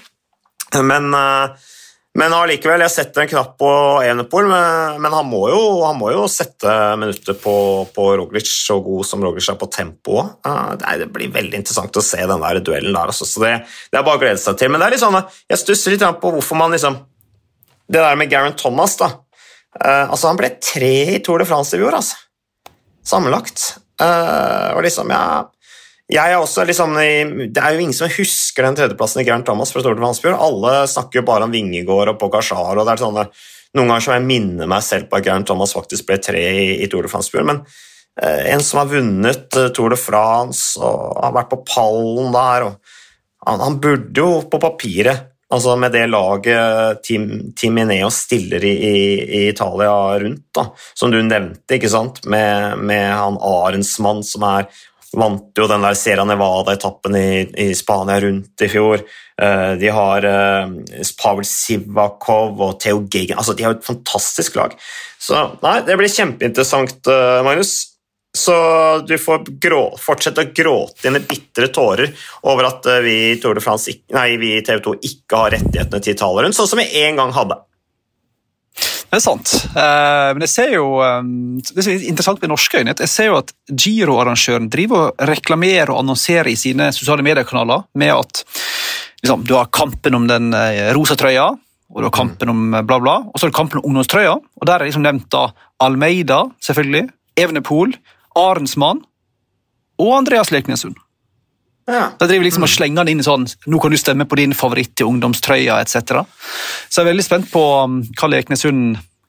Men allikevel, jeg setter en knapp på Evenepoel, men han må jo sette minutter på Roglic, så god som Roglic på tempo. Det blir veldig interessant å se den der duellen der, altså. Så det bare å glede seg til. Men det litt sånn, jeg stusser litt på hvorfor man liksom, det der med Geraint Thomas da, altså han ble 3 i Tour de France i fjor, altså. Sammenlagt. Og liksom, jeg også liksom, det jo ingen som husker den 3.-plassen i Geraint Thomas fra Tour de France. Alle snakker jo bare om Vingegaard og Pogačar, og det sånne, noen ganger som jeg minner meg selv på at Geraint Thomas faktisk ble 3 i Tour de France. Men en som har vunnet Tour de France og har vært på pallen der, og han burde jo på papiret, altså med det laget Team Ineos stiller i Italia rundt, da, som du nevnte, ikke sant, med han Arensmann som vant jo den der Sierra Nevada-etappen i Spania rundt i fjor. De har Pavel Sivakov og Theo Gegenhardt, altså de har et fantastisk lag. Så nei, det blir kjempeinteressant, Magnus. Så du får fortsette å gråte dine bittre tårer over at vi i Tour de France, vi i TV2 ikke har rettighetene til Italia rundt, sånn som vi en gang hadde. Det sant, men jeg ser jo, det er interessant med norske øyne, jeg ser jo at Giro-arrangøren driver og reklamerer og annonserer i sine sosiale mediekanaler med at liksom, du har kampen om den rosa trøya, og du har kampen om bla bla, og så har du kampen om ungdomstrøya, og der liksom nevnt da Almeida, selvfølgelig, Evenepoel, Arensmann og Andreas Leknesund. Ja. Da driver liksom og slenger han inn i sånn, nå kan du stemme på din favoritt til ungdomstrøya, etc. Så jeg veldig spent på hva Leknesund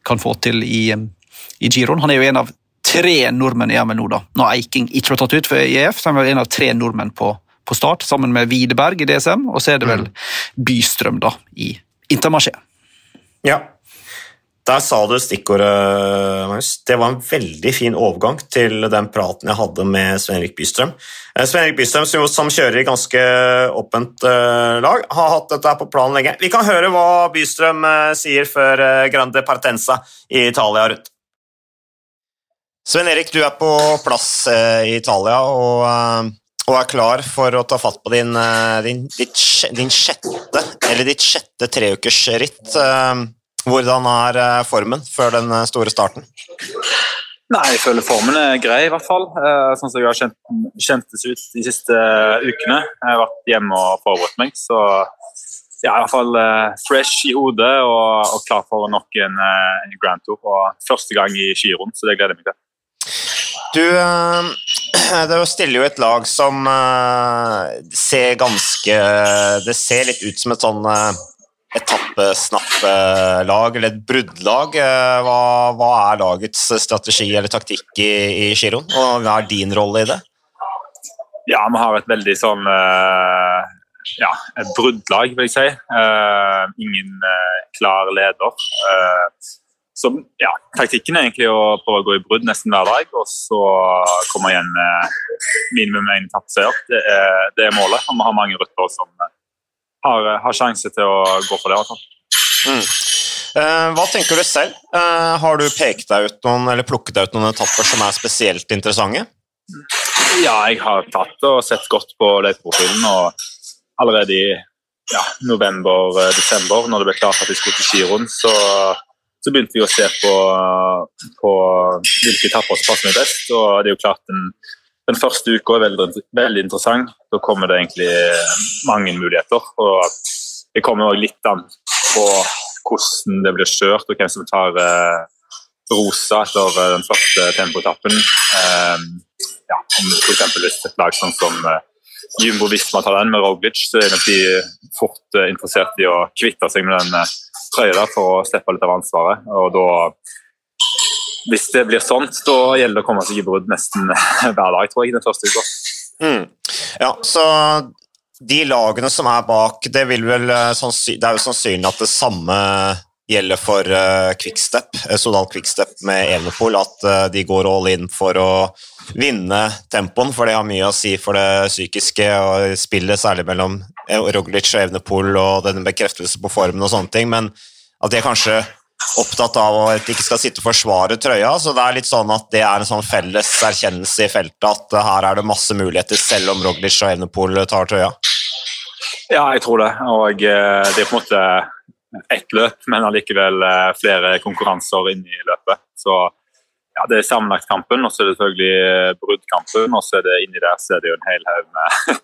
kan få til i Giroen. Han jo en av 3 nordmenn i EM nå da. Nå Eiking ikke ble tatt ut for EF, så han var en av 3 nordmenn på start, sammen med Widerberg i DSM, og så det vel Bystrøm da, i Intermarché. Ja, der sa du stikkordet, Magnus. Det var en veldig fin overgang til den praten jeg hadde med Sven-Erik Bystrøm. Sven-Erik Bystrøm, som kjører i ganske åpent lag, har hatt dette på planen lenge. Vi kan høre hva Bystrøm sier før Grande Partenza i Italia, Ruth. Sven-Erik, du på plass i Italia og klar for å ta fatt på ditt sjette 3-ukersritt. Hvordan formen før den store starten? Nei, jeg føler formen grei i hvert fall. Sånn som jeg har kjentes ut de siste ukene. Jeg har vært hjemme og forberedt meg, så jeg i hvert fall fresh i hodet og klar for nok en Grand Tour. Og første gang i Giroen, så det gleder jeg meg til. Du stiller jo et lag som det ser litt ut som et sånn etappesnappelag eller et bruddlag. Hva lagets strategi eller taktikk i Giroen, og hva din rolle i det? Ja, vi har et veldig sånn et bruddlag, vil jeg si. Ingen klar leder. Så ja, taktikken egentlig å prøve å gå i brudd nesten hver dag, og så komme igjen minimum en etappeseier. Det målet, og vi har mange ryttere som har sjanse til å gå for det. Hva tenker du selv? Har du pekt deg ut noen, eller plukket deg ut noen etapper som spesielt interessante? Ja, jeg har tatt og sett godt på løypeprofilen, og allerede i november-desember, når det ble klart at vi skulle til Giroen, så begynte vi å se på hvilke etapper som passer meg best, og det jo klart den første uka veldig interessant. Da kommer det egentlig mange muligheter, og det kommer også litt an på hvordan det blir kjørt, og hvem som tar rosa etter den første tempoetappen. Om for eksempel hvis et lag sånn som Jumbo Visma tar den med Roglic, så nok de fort interessert i å kvitte seg med den trøye der for å slippe litt av ansvaret, og da, hvis det blir sånt, da gjelder det å komme seg i brudd nesten hver dag, tror jeg, den første uka. Ja, så de lagene som bak, det er jo sannsynlig at det samme gjelder for Quickstep, Sodal Quickstep med Evenepoel, at de går all in for å vinne tempoen, for det har mye å si for det psykiske og spillet, særlig mellom Roglic og Evenepoel og denne bekreftelsen på formen og sånne ting, men at de kanskje opptatt av at de ikke skal sitte og forsvare trøya, så det litt sånn at det en sånn felles erkjennelse i feltet, at her det masse muligheter selv om Roglic og Evenepoel tar trøya. Ja, jeg tror det, og det på en måte ett løp, men allikevel flere konkurranser inne i løpet. Så ja, det sammenlagtkampen, og så det selvfølgelig bruddkampen, og så det inni der, så det jo en hel haug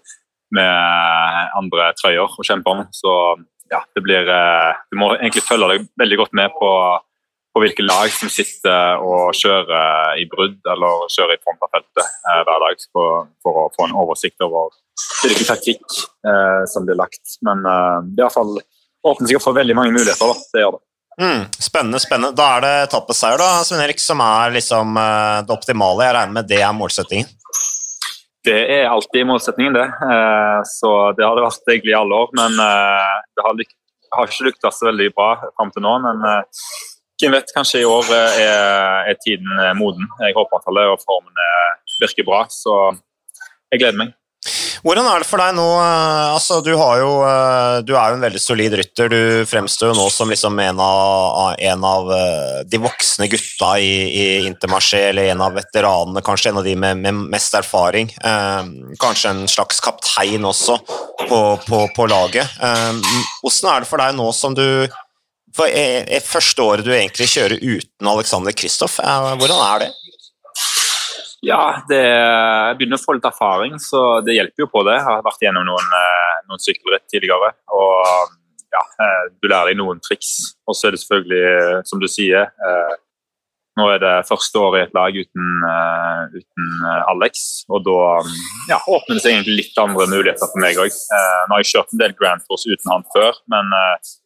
med andre trøyer å kjempe om. Så ja, det blir, du må egentlig følge deg veldig godt med på hvilke lag som sitter og kjører i brudd, eller kjører i front av feltet hver dag, for å få en oversikt over hvilken taktikk som blir lagt. Men det i hvert fall åpner seg for veldig mange muligheter, da. Det gjør det. Spennende. Da det etappeseier da, Sven-Erik, som liksom det optimale. Jeg regner med det målsettingen. Det alltid målsettingen, det. Så det har det vært egentlig i alle år, men det har ikke lyktes så veldig bra frem til nå, men hvem vet, kanskje i år tiden moden. Jeg håper at alle og formen virker bra, så jeg gleder meg. Hvordan det for deg nå? Altså, du jo en veldig solid rytter. Du fremstår jo nå som liksom en av de voksne gutta i Intermarché, eller en av veteranene, kanskje en av de med mest erfaring. Kanskje en slags kaptein også på laget. Hvordan det for deg nå som du for første året du egentlig kjører uten Alexander Kristoff? Hvordan det? Ja, jeg begynner å få litt erfaring, så det hjelper jo på det. Jeg har vært gjennom noen sykkelritt tidligere, og ja, du lærer deg noen triks. Og så det selvfølgelig, som du sier, nå det første året i et lag uten Alex, og da åpner det seg egentlig litt andre muligheter for meg også. Nå har jeg kjørt en del Grand Tours uten han før, men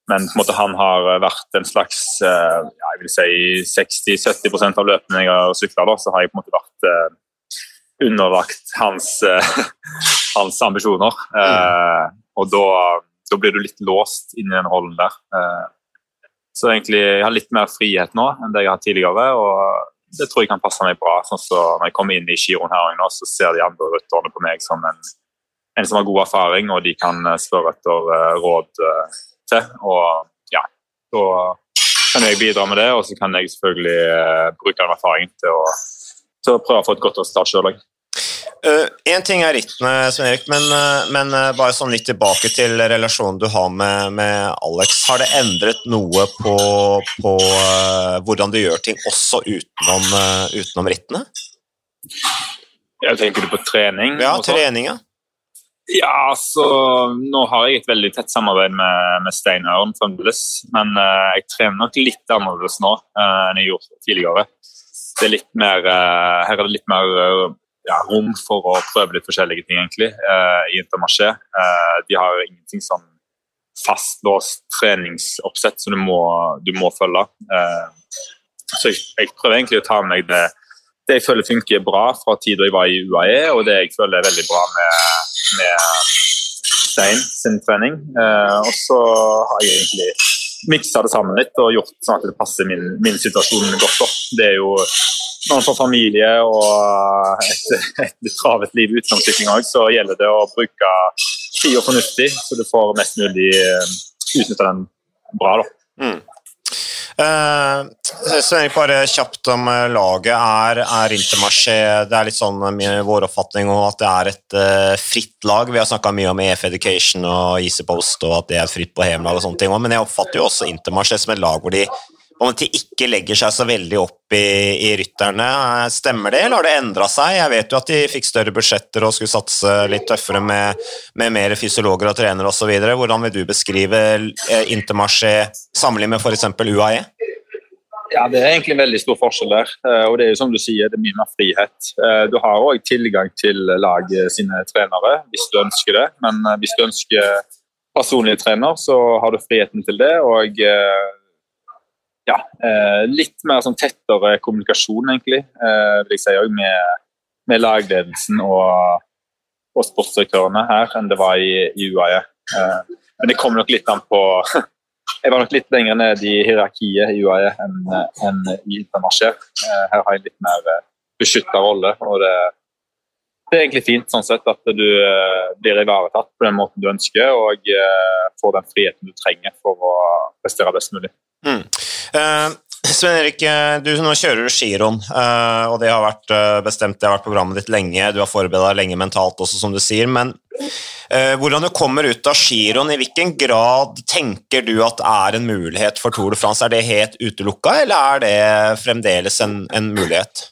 Men på en måte han har vært en slags, jeg vil si 60-70% av løpene jeg har syklet, så har jeg på en måte vært underlagt hans ambisjoner. Og da blir du litt låst inn i den rollen der. Så egentlig jeg har litt mer frihet nå enn det jeg har tidligere, og det tror jeg kan passe meg bra. Sånn så når jeg kommer inn i Giron her nå, så ser de andre rytterne på meg som en som har god erfaring, og de kan spørre etter råd til. Og ja, da kan jeg bidra med det, og så kan jeg selvfølgelig bruke den erfaringen til å prøve å få et godt resultat selv. En ting rittene, Svein Erik, men bare sånn litt tilbake til relasjonen du har med Alex. Har det endret noe på hvordan du gjør ting også utenom rittene? Jeg tenker du på trening? Ja, trening, ja. Ja, så nå har jeg et veldig tett samarbeid med Stein Ørn fremdeles, men jeg trener nok litt annerledes nå enn jeg gjorde tidligere. Det litt mer, her det litt mer rom for å prøve litt forskjellige ting egentlig i Intermarché. De har ingenting sånn fastlåst treningsoppsett som du må følge. Så jeg prøver egentlig å ta med meg det jeg føler funker bra fra tid da jeg var i UAE, og det jeg føler veldig bra med Stein sin trening. Og så har jeg egentlig mikset det sammen litt og gjort sånn at det passer min situasjon godt opp. Det jo når man får familie og et litt travet liv utenom sykling også, så gjelder det å bruke tid og fornuftig, så du får mest mulig utnyttet den bra da. Så bare kjapt om laget Intermarché, det litt sånn vår oppfatning om at det et fritt lag. Vi har snakket mye om EF Education og Easy Post og at det et fritt på hjemlag og sånne ting, men jeg oppfatter jo også Intermarché som et lag hvor de ikke legger seg så veldig opp i rytterne. Stemmer det, eller har det endret seg? Jeg vet jo at de fikk større budsjetter og skulle satse litt tøffere med mer fysiologer og trenere og så videre. Hvordan vil du beskrive Intermarché sammenlignet med for eksempel UAE? Ja, det egentlig veldig stor forskjell der, og det jo som du sier, det mye mer frihet. Du har også tilgang til lag sine trenere, hvis du ønsker det, men hvis du ønsker personlig trener, så har du friheten til det, og litt mer sånn tettere kommunikasjon egentlig, vil jeg si også med lagledelsen og sportsdirektørene her enn det var i UAE. Men det kom nok litt an på jeg var nok litt lenger ned i hierarkiet i UAE enn i Intermarché. Her har jeg litt mer beskyttet rolle, og det egentlig fint sånn sett at du blir ivaretatt på den måten du ønsker, og får den friheten du trenger for å prestere best mulig. Svein Erik, nå kjører du Giron, og det har vært bestemt, det har vært programmet ditt lenge, du har forberedt deg lenge mentalt også, som du sier, men hvordan du kommer ut av Giron, i hvilken grad tenker du at det en mulighet for Tour de France? Det helt utelukket, eller det fremdeles en mulighet?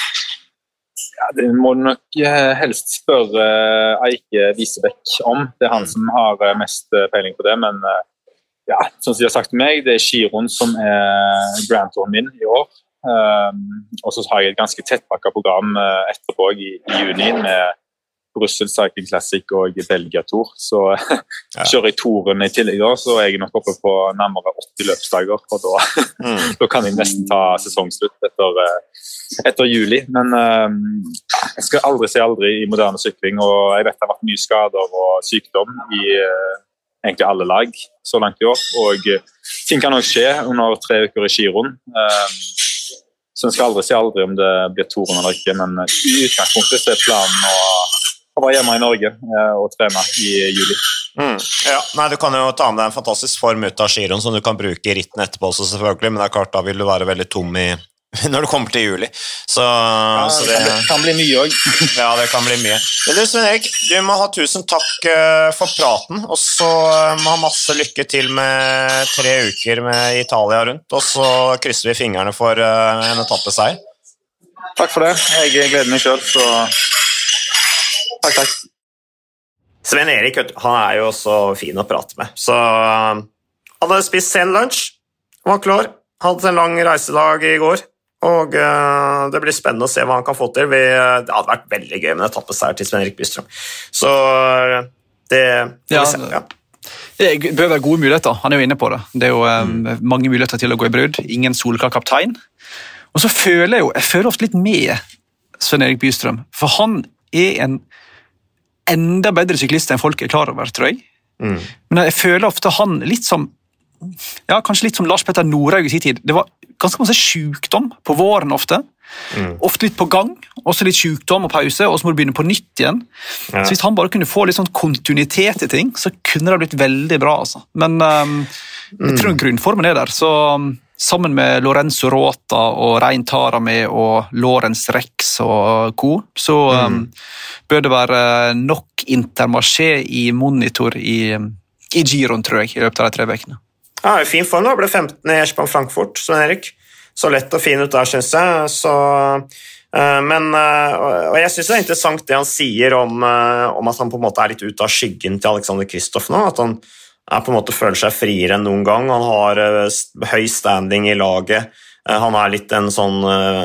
Ja, det må du nok helst spørre Eike Wiesebekk om. Det han som har mest peiling på det, men ja, som de har sagt til meg, det Giron som Grand Touren min i år. Og så har jeg et ganske tettpakket program etterpå i juni med Brussels Cycling Classic og Belgia Tour. Så kjører jeg Touren i tillegg da, så er jeg nok oppe på nærmere 80 løpsdager, og da kan jeg nesten ta sesongslutt etter juli. Men jeg skal aldri si aldri i moderne sykling, og jeg vet det har vært mye skader og sykdom i egentlig alle lag så langt i år, og ting kan også skje under 3 uker i Giron. Så jeg skal aldri si aldri om det blir Touren eller ikke, men i utgangspunktet så planen å være hjemme i Norge og trene i juli. Ja, nei, du kan jo ta med deg en fantastisk form ut av Giron som du kan bruke i ritten etterpå også selvfølgelig, men det klart da vil du være veldig tom når du kommer til juli. Så det kan bli mye også. Ja, det kan bli mye. Men du, Svein Erik, du må ha tusen takk for praten, og så må ha masse lykke til med 3 uker med Italia rundt, og så krysser vi fingrene for en etappeseier. Takk for det. Jeg gleder meg selv, så takk. Svein Erik, han jo så fin å prate med, så han hadde spist sen lunsj, var klar, hadde en lang reisedag i går, og det blir spennende å se hva han kan få til. Det hadde vært veldig gøy med en etappeseier til Svein Erik Bystrøm. Så det får vi se. Ja. Det bør være gode muligheter, han jo inne på det. Det jo mange muligheter til å gå i brudd, ingen solklar kaptein. Og så føler jeg ofte litt med Sven-Erik Bystrøm, for han en enda bedre syklist enn folk klar over, tror jeg. Men jeg føler ofte han litt som, kanskje litt som Lars Petter Nordhaug i sin tid. Det var ganske masse sykdom på våren ofte. Ofte litt på gang, også litt sykdom og pause, og så må du begynne på nytt igjen. Så hvis han bare kunne få litt sånn kontinuitet i ting, så kunne det blitt veldig bra. Altså. Men jeg tror grunnformen der, så sammen med Lorenzo Rota og Rein Tarami og Lawrence Rex og co, så bør det være nok intermarché i monitor i Giron, tror jeg, i løpet av de 3 vekene. Ja, fin form da, ble 15 i Erspan Frankfurt, Sven-Erik. Så lett og fin ut der, synes jeg. Så, og jeg synes det interessant det han sier om at han på en måte litt ute av skyggen til Alexander Kristoff nå, at han på en måte føler seg friere enn noen gang. Han har høy standing i laget. Han litt en sånn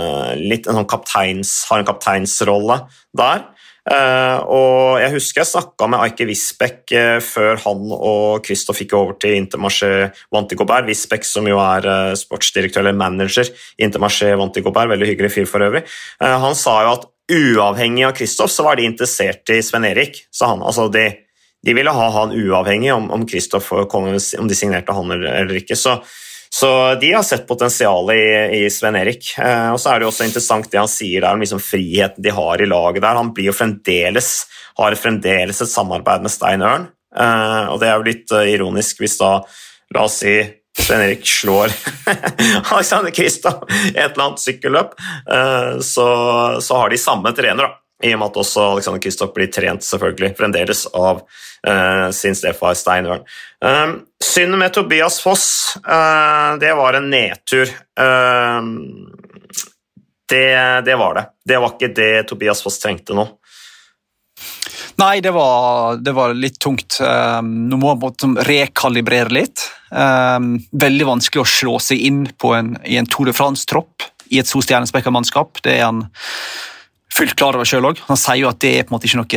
kapteinsrolle der. Og jeg husker jeg snakket med Eike Wisbech før han og Kristoff gikk over til Intermarché Vantigobert. Wisbech som jo sportsdirektør eller manager i Intermarché Vantigobert, veldig hyggelig fyr for øvrig. Han sa jo at uavhengig av Kristoff så var de interessert i Sven-Erik, sa han. Altså de ville ha han uavhengig om Kristoff kom, om de signerte han eller ikke, så de har sett potensialet i Sven-Erik, og så det jo også interessant det han sier der om liksom friheten de har i laget der. Han blir jo har fremdeles et samarbeid med Stein Ørn, og det jo litt ironisk hvis da, la oss si, Sven-Erik slår Alexander Kristoff i et eller annet sykkelløp, så har de samme trener da. I og med at også Alexander Kristoff blir trent selvfølgelig fremdeles av sin stefar Stein Ørn. Synd med Tobias Foss, det var en nedtur. Det var det. Det var ikke det Tobias Foss trengte nå. Nei, det var litt tungt. Nå må man rekalibrere litt. Veldig vanskelig å slå seg inn i en Tour de France-tropp i et så stjernespekket mannskap. Det han fullt klar over selv også. Han sier jo at det på en måte ikke noe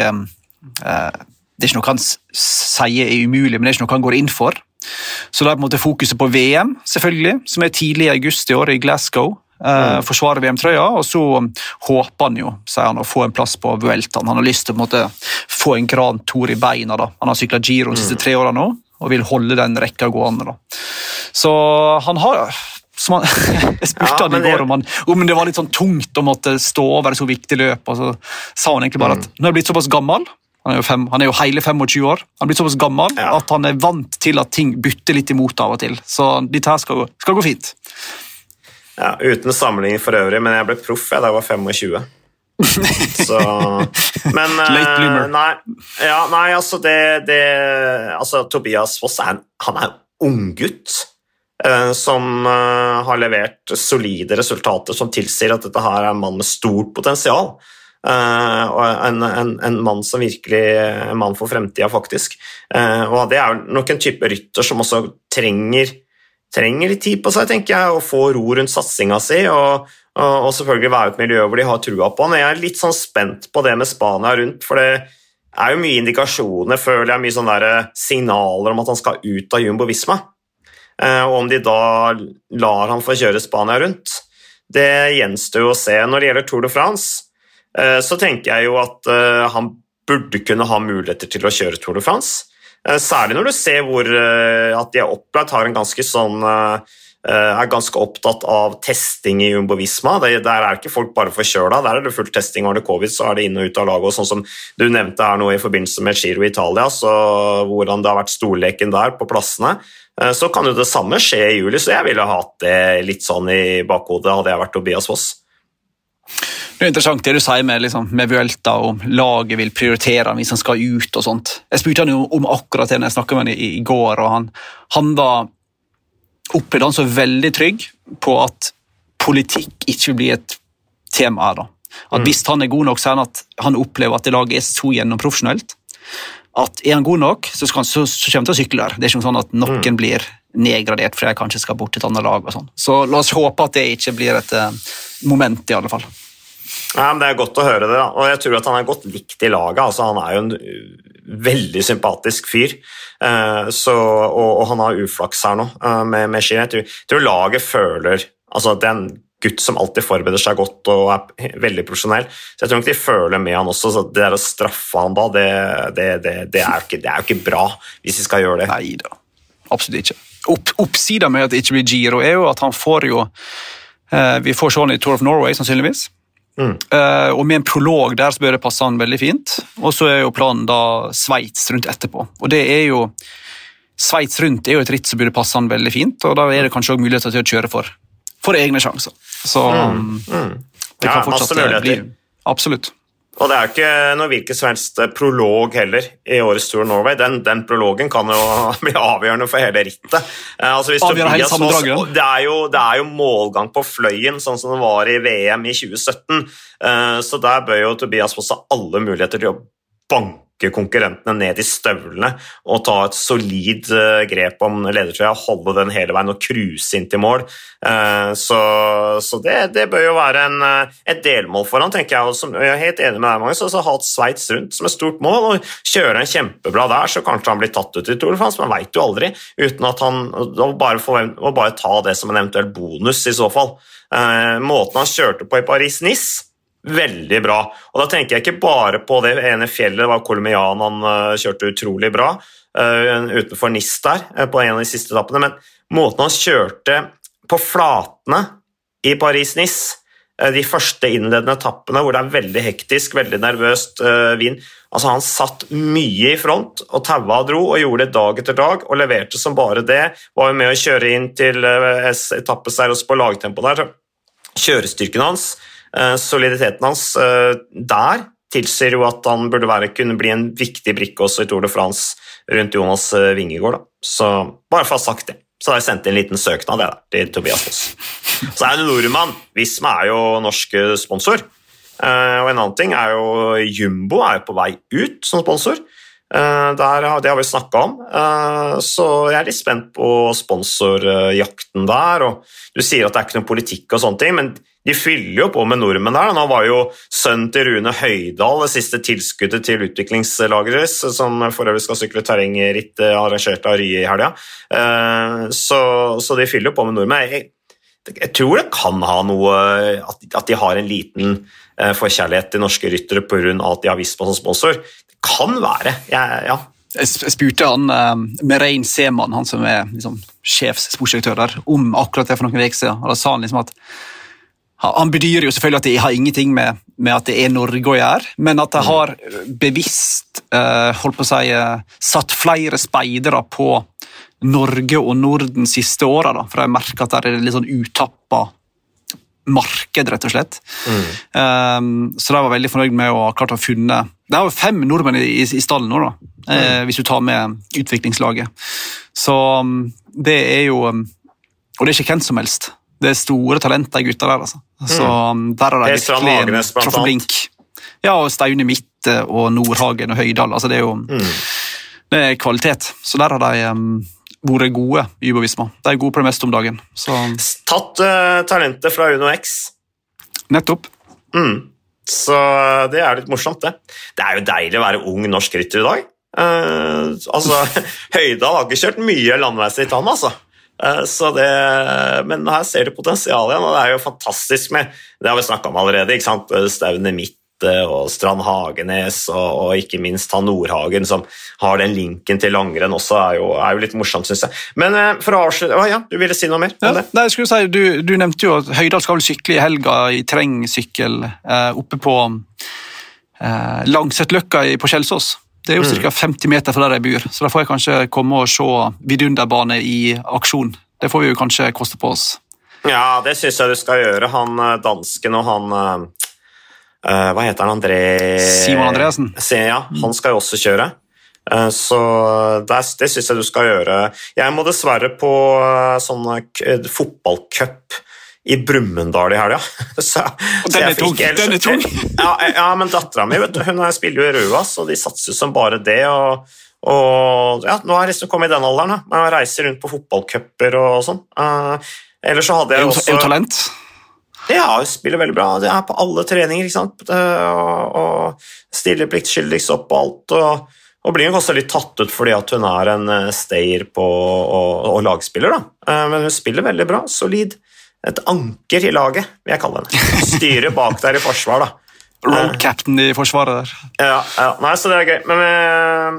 det ikke noe han sier umulig, men det ikke noe han går inn for. Så da på en måte fokuset på VM, selvfølgelig, som tidlig i august i år i Glasgow, forsvare VM-trøya, og så håper han jo, sier han, å få en plass på Vueltaen. Han har lyst til å på en måte få en Grand Tour i beina da. Han har syklet Giro de siste 3 årene nå, og vil holde den rekka gående da. Så han har jeg spurte han i går om det var litt sånn tungt å måtte stå over et så viktig løp, og så sa han egentlig bare at nå blitt såpass gammel, han jo hele 25 år, han blitt såpass gammel at han vant til at ting bytter litt imot av og til, så dette her skal gå fint. Ja, uten sammenligning for øvrig, men jeg ble proff da jeg var 25. Så, men late bloomer. Nei, altså altså Tobias Foss han unggutt som har levert solide resultater som tilsier at dette her en mann med stort potensial og en mann som virkelig en mann for fremtiden faktisk, og det nok en type rytter som også trenger litt tid på seg, tenker jeg, å få ro rundt satsingen sin og selvfølgelig være et miljø hvor de har trua på han. Jeg litt sånn spent på det med Spania rundt, for det jo mye indikasjoner, føler jeg, mye sånne der signaler om at han skal ut av Jumbo Visma. Og om de da lar han få kjøre Spania rundt, det gjenstår jo å se. Når det gjelder Tour de France, så tenker jeg jo at han burde kunne ha muligheter til å kjøre Tour de France, særlig når du ser hvor at de opplagt har en ganske sånn ganske opptatt av testing i Jumbo Visma. Der ikke folk bare forkjøla, der det full testing, og det covid, så det inn og ut av laget, og sånn som du nevnte nå i forbindelse med Giro i Italia, så hvordan det har vært storleken der på plassene, så kan jo det samme skje i juli, så jeg ville hatt det litt sånn i bakhodet, hadde jeg vært Tobias Foss. Det interessant det du sier med Vuelta, om laget vil prioritere hvis han skal ut og sånt. Jeg spurte han jo om akkurat det når jeg snakket med han i går, og han var opplevde han så veldig trygg på at politikk ikke vil bli et tema da. At hvis han god nok, så han at han opplever at det laget så gjennomprofesjonelt, at han god nok, så kommer han til å sykle der. Det ikke sånn at noen blir nedgradert for jeg kanskje skal bort til et annet lag og sånn. Så la oss håpe at det ikke blir et moment i alle fall. Ja, men det er godt å høre det, da. Og jeg tror at han er godt likt i laget. Altså, han er jo en veldig sympatisk fyr, og han har uflaks her nå med Sheeran. Jeg tror laget føler altså, det er en gutt som alltid forbereder seg godt og er veldig profesjonell, så jeg tror ikke de føler med han også, så det der å straffe han da, det er jo ikke bra hvis de skal gjøre det. Neida, absolutt ikke. Oppsiden med at det ikke blir Giro er jo at han får jo, vi får se han i Tour of Norway sannsynligvis, og med en prolog der så bør det passe han veldig fint, og så er jo planen da Sveits rundt etterpå, og det er jo Sveits rundt er jo et ritt som burde passe han veldig fint, og da er det kanskje også muligheter til å kjøre for egne sjanser, så det kan fortsatt bli absolutt. Og det er jo ikke noe hvilken som helst prolog heller i årets Tour of Norway. Den prologen kan jo bli avgjørende for hele rittet. Altså hvis det er jo målgang på fløyen, sånn som det var i VM i 2017. Så der bør jo Tobias Foss ha alle muligheter til å banke konkurrentene ned i støvlene og ta et solid grep om ledertrøya, holde den hele veien og cruise inn til mål. Så det bør jo være et delmål for han, tenker jeg. Og som jeg er helt enig med deg, Magnus, så ha et Sveits rundt som et stort mål og kjøre en kjempebra der, så kanskje han blir tatt ut i Tour de France, man vet jo aldri, uten at han bare ta det som en eventuell bonus i så fall. Måten han kjørte på i Paris-Nice, veldig bra, og da tenker jeg ikke bare på det ene fjellet, det var Kolmian han kjørte utrolig bra utenfor Nice der på en av de siste etappene, men måten han kjørte på flatene i Paris-Nice, de første innledende etappene hvor det er veldig hektisk, veldig nervøst vind, altså han satt mye i front og taua og dro og gjorde det dag etter dag og leverte som bare det, var jo med å kjøre inn til etappeseier også på lagtempo der, kjørestyrken hans soliditeten hans der tilsier jo at han burde kunne bli en viktig brikke også i Tour de France rundt Jonas Vingegaard. Så bare for å ha sagt det, så har jeg sendt en liten søknad til Tobias Foss. Så er det nordmann, Visma er jo norsk sponsor, og en annen ting er jo Jumbo er jo på vei ut som sponsor. Det har vi snakket om, så jeg er litt spent på sponsorjakten der, og du sier at det er ikke noen politikk og sånne ting, men de fyller jo på med nordmenn der. Nå var jo sønnen til Rune Høydal det siste tilskuddet til utviklingslaget, som for øvrig skal sykle terrengritt arrangert av Rye i helga. Så de fyller jo på med nordmenn. Jeg tror det kan ha noe, at de har en liten forkjærlighet til norske ryttere på grunn av at de har vist på som sponsor. Det kan være, ja. Jeg spurte han Merain Seman, han som er liksom, sjefssportsdirektør der, om akkurat det for noen uker siden, og da sa han liksom at han bedyrer jo selvfølgelig at det har ingenting med at det er Norge å gjøre, men at det har bevisst holdt på å si, satt flere speidere på Norge og Norden siste året, for jeg merker at det er litt sånn utappet marked, rett og slett. Så jeg var veldig fornøyd med å ha klart å funne. Det er jo 5 nordmenn i stallen nå, hvis du tar med utviklingslaget. Så det er jo, og det er ikke hvem som helst. Det er store talenter i gutta der, altså. Så der har de virkelig truffet blink. Ja, og Staune Mitte og Nordhagen og Høydal, altså det er jo det er kvalitet. Så der har de vært gode i Jumbo Visma. De er gode på det meste om dagen. Så. Tatt talentet fra Uno X. Nettopp. Så det er litt morsomt, det. Det er jo deilig å være ung norsk rytter i dag. Altså, Høydal har ikke kjørt mye landveisritt, han, altså. Men her ser du potensial igjen, og det er jo fantastisk med, det har vi snakket om allerede, ikke sant? Staune Mitte og Strand Hagenes og ikke minst han Nordhagen som har den linken til langrenn også, er jo litt morsomt, synes jeg. Men for å avslutte, ja, du ville si noe mer om det? Nei, jeg skulle si, du nevnte jo at Høydal skal vel sykle i helga i terrengsykkel oppe på Langsetløkka på Kjelsås. Det er jo cirka 50 meter fra der jeg bor, så da får jeg kanskje komme og se vidunderbane i aksjon. Det får vi jo kanskje koste på oss. Ja, det synes jeg du skal gjøre. Han dansken og han, hva heter han, Simon Andreasen. Ja, han skal jo også kjøre. Så det synes jeg du skal gjøre. Jeg må dessverre på sånn fotballcup i Brumunddal i helga. Den er tung. Ja, men datteren min, vet du, hun spiller jo i Røas, og de satser som bare det, og ja, nå har jeg liksom kommet i den alderen, da. Jeg reiser rundt på fotballcuper og sånn. Ellers så hadde jeg også... Er jo talent? Ja, hun spiller veldig bra. Det på alle treninger, ikke sant? Og stiller pliktskyldigst opp på alt, og blir hun også litt tatt ut fordi at hun en stayer på og lagspiller, da. Men hun spiller veldig bra, solid. Et anker I laget, vil jeg kalle henne. Styrer bak der I forsvar, da. Road captain I forsvaret der. Ja. Nei, så det gøy. Men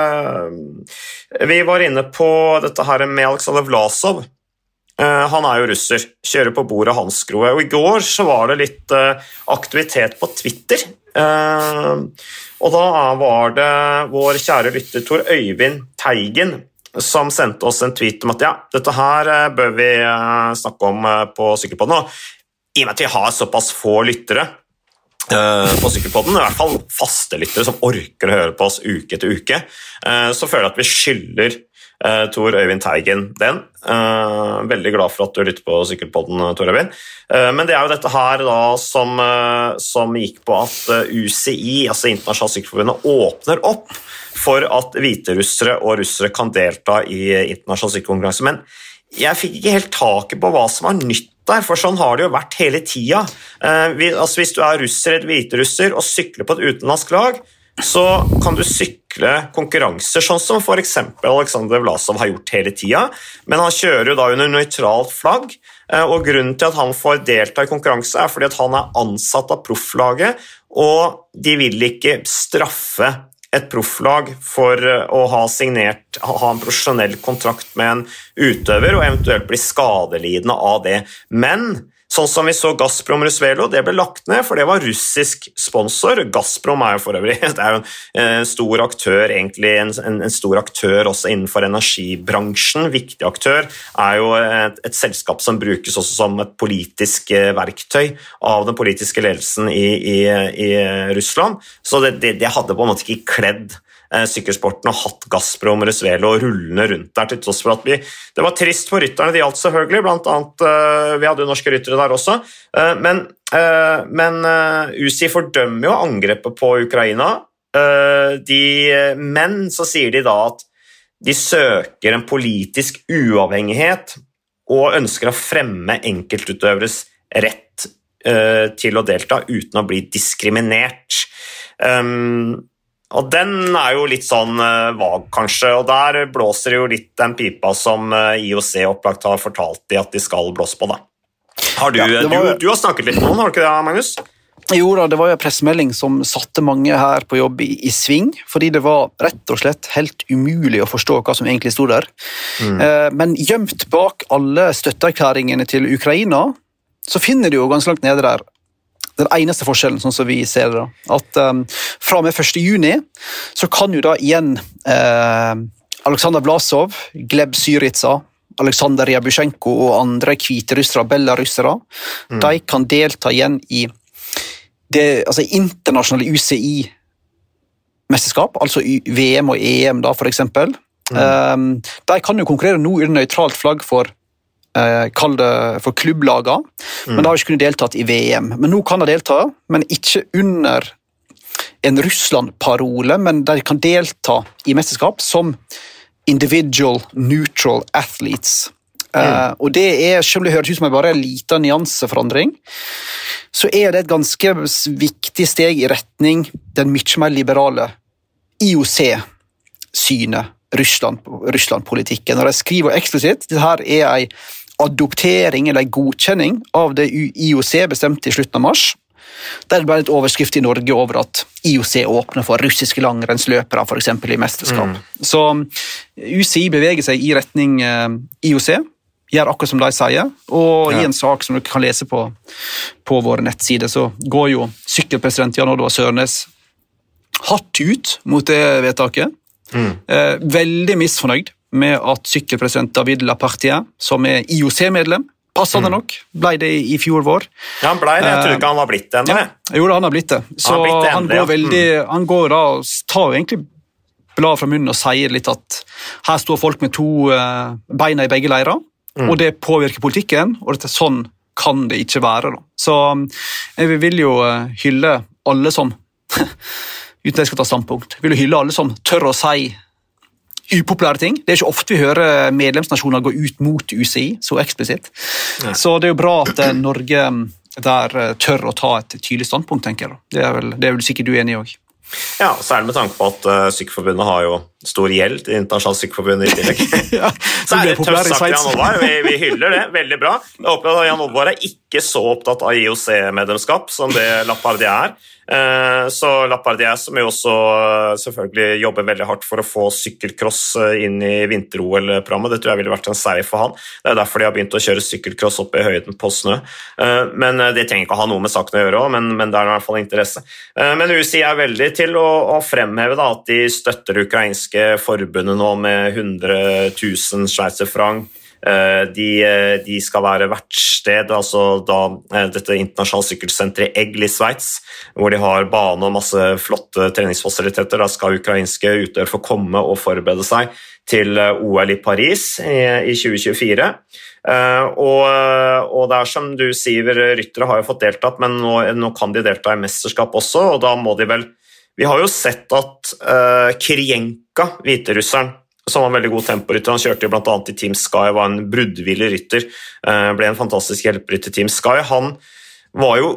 vi var inne på dette her med Alexander Vlasov. Han jo russer, kjører på bordet Hansgrohe, og I går så var det litt aktivitet på Twitter, og da var det vår kjære lytter Tor Øyvind Teigen som sendte oss en tweet om at ja, dette her bør vi snakke om på Sykkelpodden, og I og med at vi har såpass få lyttere på Sykkelpodden, I hvert fall faste lyttere som orker å høre på oss uke etter uke, så føler jeg at vi skylder Tor Øyvind Teigen den. Veldig glad for at du lytter på Sykkelpodden, Tor Øyvind. Men det jo dette her da som gikk på at UCI, altså Internasjonale Sykkelforbundet, åpner opp for at hviterussere og russere kan delta I internasjonal sykkelkonkurranse. Men jeg fikk ikke helt taket på hva som var nytt der, for sånn har det jo vært hele tida. Hvis du russer eller hviterusser og sykler på et utenlandsk lag, så kan du sykle konkurranser, sånn som for eksempel Alexander Vlasov har gjort hele tida, men han kjører jo da under nøytralt flagg, og grunnen til at han får delta I konkurranse fordi at han ansatt av profflaget, og de vil ikke straffe et profflag for å ha en profesjonell kontrakt med en utøver, og eventuelt bli skadelidende av det. Men sånn som vi så Gazprom Rusvelo, det ble lagt ned, for det var russisk sponsor. Gazprom jo for øvrig, det jo en stor aktør, egentlig en stor aktør også innenfor energibransjen. Viktig aktør jo et selskap som brukes også som et politisk verktøy av den politiske ledelsen I Russland. Så det hadde på en måte ikke kledd sykkelsporten og hatt Gazprom Rusvelo rullende rundt der til tross for at det var trist for rytterne, de alt selvfølgelig, blant annet vi hadde jo norske ryttere der også, men UCI fordømmer jo angrepet på Ukraina, men så sier de da at de søker en politisk uavhengighet og ønsker å fremme enkeltutøveres rett til å delta uten å bli diskriminert. Og den jo litt sånn vag kanskje, og der blåser jo litt den pipa som IOC opplagt har fortalt at de skal blåse på da. Du har snakket litt med noen, har du ikke det, Magnus? Jo da, det var jo en pressemelding som satte mange her på jobb I sving, fordi det var rett og slett helt umulig å forstå hva som egentlig stod der. Men gjemt bak alle støtteerklæringene til Ukraina, så finner du jo ganske langt nede der den eneste forskjellen, sånn som vi ser det, at fra og med 1. juni så kan jo da igjen Alexander Vlasov, Gleb Syriza, Alexander Ryabushenko og andre hviterussere, belarussere, de kan delta igjen I internasjonale UCI-mesterskap, altså VM og EM da, for eksempel. De kan jo konkurrere nå under nøytralt flagg for kall det for klubblaga, men da har ikke kunnet deltatt I VM. Men nå kan de delta, men ikke under en Russland-parole, men de kan delta I mesterskap som individual neutral athletes. Og det selv om det høres ut som bare en liten nyanseforandring, så det et ganske viktig steg I retning den mye mer liberale IOC-synet Russland-politikken. Når jeg skriver eksplisitt, det her en adoptering eller en godkjenning av det IOC bestemte I slutten av mars. Det bare et overskrift I Norge over at IOC åpner for russiske langrennsløpere, for eksempel I mesterskap. Så UCI beveger seg I retning IOC, gjør akkurat som de sier, og I en sak som du kan lese på våre nettsider, så går jo sykkelpresident Jan Oddvar Sørnes hardt ut mot det vedtaket. Veldig misfornøyd med at sykkelpresident David Lapartien, som IOC-medlem, passende nok, ble det I fjor vår. Ja, han ble det, jeg tror ikke han var blitt det ennå. Jo, han har blitt det. Så han går veldig, han går da og tar jo egentlig blad fra munnen og sier litt at her står folk med 2 beina I begge leirer, og det påvirker politikken, og dette sånn kan det ikke være. Da. Så jeg vil jo hylle alle som uten at jeg skal ta standpunkt. Jeg vil jo hylle alle som tør å si upopulære ting. Det ikke ofte vi hører medlemsnasjoner gå ut mot UCI, så eksplisitt. Så det jo bra at Norge der tør å ta et tydelig standpunkt, tenker jeg. Det er vel sikkert du enig i også. Ja, særlig med tanke på at Sykkelforbundet har jo stor gjeld til Internasjonalt Sykkelforbund i tillegg. Ja, så det tøft sagt Jan Oddvar, vi hyller det, veldig bra. Jeg håper at Jan Oddvar ikke så opptatt av IOC-medlemskap som det Lappardier så Lappardier som jo også selvfølgelig jobber veldig hardt for å få sykkelcross inn i vinter-OL-programmet, det tror jeg ville vært en seier for han. Det derfor de har begynt å kjøre sykkelcross opp i høyden på snø. Men det trenger ikke å ha noe med saken å gjøre også, men det i hvert fall interesse. Men UCI veldig til å fremheve da, at de støtter ukrainske forbundet nå med 100 000 schweizerfranc. De skal være vertsted, altså da dette internasjonale sykkelsenteret Egl i Sveits, hvor de har bane og masse flotte treningsfasiliteter. Da skal ukrainske utøvere få komme og forberede seg til OL i Paris i 2024. Og det som du sier, ryttere har jo fått deltatt, men nå kan de delta i mesterskap også, og da må de vel. Vi har jo sett at Kirienka, hviterusseren, som var en veldig god temporytter, han kjørte jo blant annet i Team Sky, var en bruddvillig rytter, ble en fantastisk hjelper til Team Sky. Han var jo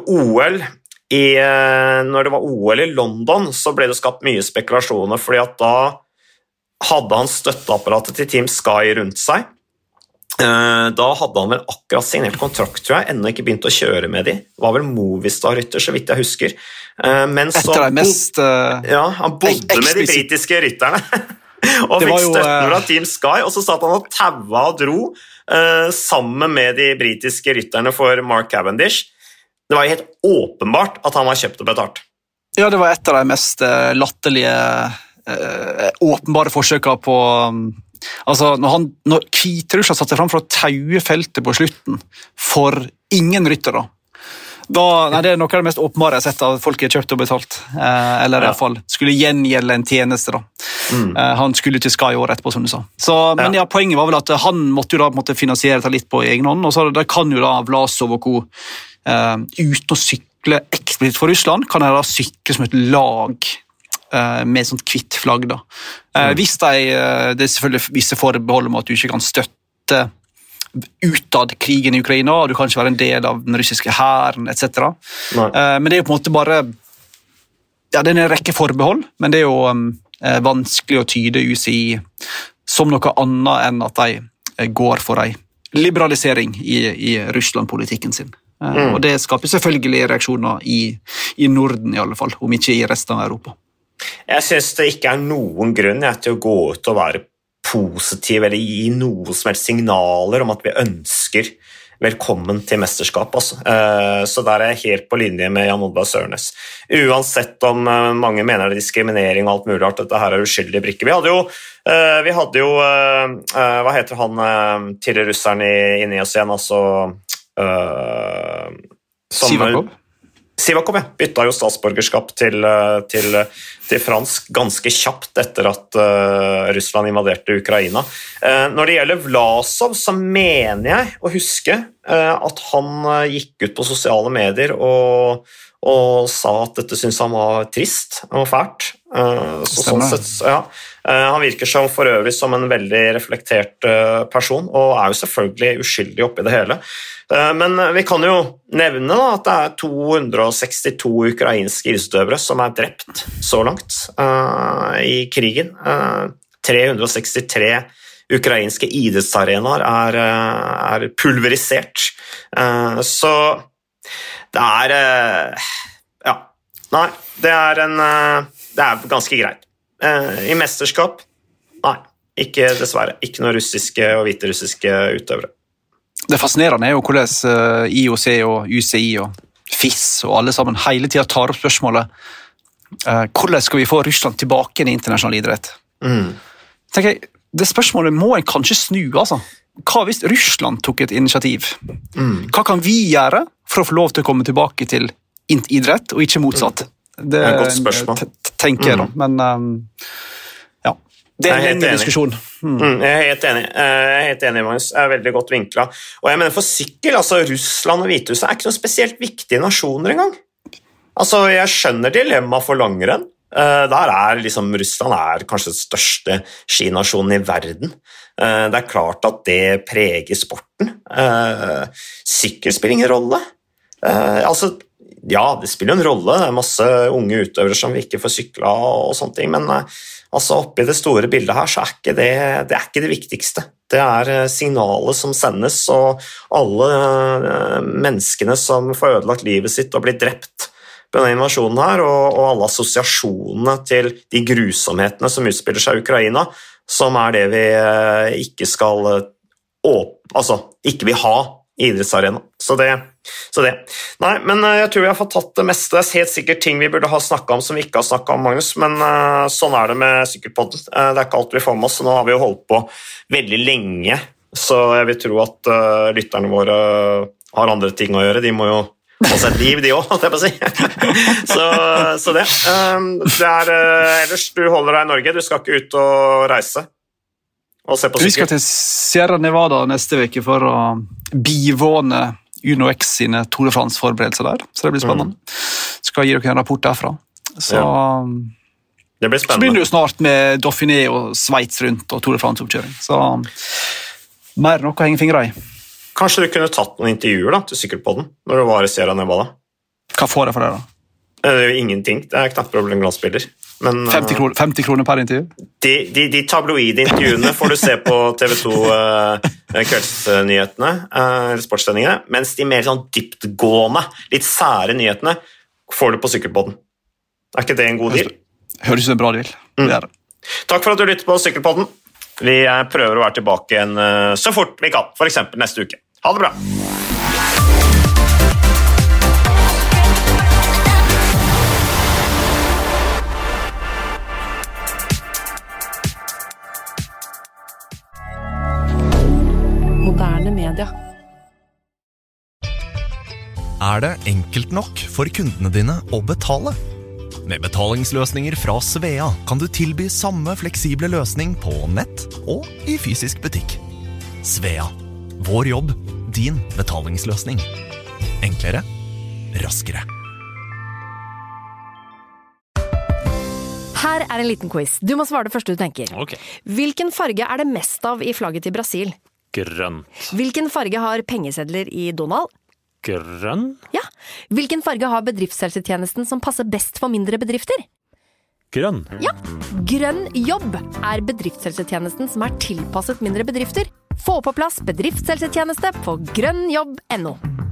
når det var OL i London, så ble det skapt mye spekulasjoner, fordi at da hadde han støtteapparatet til Team Sky rundt seg. Da hadde han vel akkurat signert kontrakt, tror jeg, ennå ikke begynt å kjøre med de. Var vel Movistar-rytter, så vidt jeg husker. Men så, han bodde med de britiske rytterne. Og fikk støtten fra Team Sky, og så satt han og taua og dro sammen med de britiske rytterne for Mark Cavendish. Det var helt åpenbart at han var kjøpt og betalt. Ja, det var et av de mest latterlige, åpenbare forsøkene på altså, når Hviterussland satte fram for å taue feltet på slutten for ingen ryttere, det er noe av det mest åpenbare jeg har sett av folk er kjøpt og betalt, eller i hvert fall skulle gjengjelde en tjeneste da. Han skulle til Sky år etterpå, som du sa. Så, men ja, poenget var vel at han måtte jo da finansiere det litt på egen hånd, og så det kan jo da Vlasov og co. Uten å sykle eksplisitt for Russland, kan jeg da sykle som et lag med sånt kvitt flagg da. Hvis det er selvfølgelig visse forbehold om at du ikke kan støtte utad krigen i Ukraina, og du kan ikke være en del av den russiske hæren, etc. Men det er jo på en måte bare det er en rekke forbehold, men det er jo vanskelig å tyde UCI som noe annet enn at de går for en liberalisering i Russland-politikken sin. Og det skaper selvfølgelig reaksjoner i Norden i alle fall, om ikke i resten av Europa. Jeg synes det ikke noen grunn til å gå ut og være positiv eller gi noe som helst signaler om at vi ønsker velkommen til mesterskap. Altså. Så der er jeg helt på linje med Jan Oddvar Sørnes. Uansett om mange mener det er diskriminering og alt mulig rart, dette her er uskyldige brikker. Vi hadde jo hva heter han tidligere russeren inne i oss igjen, altså Sivakov bytta jo statsborgerskap til fransk ganske kjapt etter at Russland invaderte Ukraina. Når det gjelder Vlasov, så mener jeg å huske at han gikk ut på sosiale medier og sa at dette syntes han var trist og fælt. Sånn sett, han virker som for øvrig som en veldig reflektert person, og er jo selvfølgelig uskyldig oppi det hele. Men vi kan jo nevne da, at det er 262 ukrainske idrettsutøvere som er drept så langt i krigen. 363 ukrainske idrettsarenaer er pulverisert. Så det er det er ganske greit. I mesterskap, nei, ikke dessverre. Ikke noen russiske og hviterussiske utøvere. Det fascinerende er jo hvordan IOC og UCI og FIS og alle sammen hele tiden tar opp spørsmålet hvordan skal vi få Russland tilbake i internasjonal idrett? Tenker jeg, det spørsmålet må en kanskje snu, altså. Hva hvis Russland tok et initiativ? Hva kan vi gjøre for å få lov til å komme tilbake til idrett, og ikke motsatt? Det er et godt spørsmål. Tenker jeg da, men det er en diskusjon. Jeg er helt enig, Magnus. Jeg er veldig godt vinklet. Og jeg mener for sykkel, altså Russland og Hviterussland er ikke noe spesielt viktige nasjoner engang. Altså, jeg skjønner dilemma for langrenn. Der Russland er kanskje den største skinasjonen i verden. Det er klart at det preger sporten. Sykkel spiller ingen rolle. Altså, ja, det spiller en rolle. Det masse unge utøvere som ikke får sykla og sånne ting, men altså, oppi det store bildet her så det er ikke det viktigste. Det signalet som sendes, og alle menneskene som får ødelagt livet sitt og blir drept på denne invasjonen her, og alle assosiasjonene til de grusomhetene som utspiller seg i Ukraina, som det vi ikke skal ikke vil ha i idrettsarena. Så det. Nei, men jeg tror vi har fått tatt det meste. Det helt sikkert ting vi burde ha snakket om som vi ikke har snakket om, Magnus, men sånn det med Sykkelpodden. Det ikke alt vi får med oss, så nå har vi jo holdt på veldig lenge, så jeg vil tro at lytterne våre har andre ting å gjøre. De må jo ha seg et liv, de også, holdt jeg på å si. Så det. Ellers, du holder deg i Norge, du skal ikke ut og reise og se på sykkel. Vi skal til Sierra Nevada neste veke for å bivåne UNOX sine Tour de France-forberedelser der, så det blir spennende. Skal gi dere en rapport derfra. Så det blir spennende. Så begynner det jo snart med Dauphiné og Sveits rundt og Tour de France-oppkjøring. Så mer noe å henge fingre i. Kanskje du kunne tatt noen intervjuer da, til Sykkelpodden når du var i Sierra Nevada? Hva får jeg for det da? Det jo ingenting, det knapper å bli en glansspiller. Men, 50 kroner per intervju? De tabloide intervjuene får du se på TV 2 kveldsnyhetene, eller sportssendingene, mens de mer sånn dyptgående, litt sære nyhetene får du på Sykkelpodden. Ikke det en god deal? Høres ut som en bra deal. Det det. Takk for at du lytter på Sykkelpodden. Vi prøver å være tilbake igjen så fort vi kan, for eksempel neste uke. Ha det bra! Moderne media. Det enkelt nok for kundene dine å betale? Med betalingsløsninger fra Svea kan du tilby samme fleksible løsning på nett og i fysisk butikk. Svea. Vår jobb, din betalingsløsning. Enklere, raskere. Her en liten quiz. Du må svare det første du tenker. Ok. Hvilken farge det mest av i flagget til Brasil? Grønt. Hvilken farge har pengesedler i Donald? Grønn? Ja. Hvilken farge har bedriftshelsetjenesten som passer best for mindre bedrifter? Grønn. Ja. Grønn jobb bedriftshelsetjenesten som tilpasset mindre bedrifter. Få på plass bedriftshelsetjeneste på grønnjobb.no.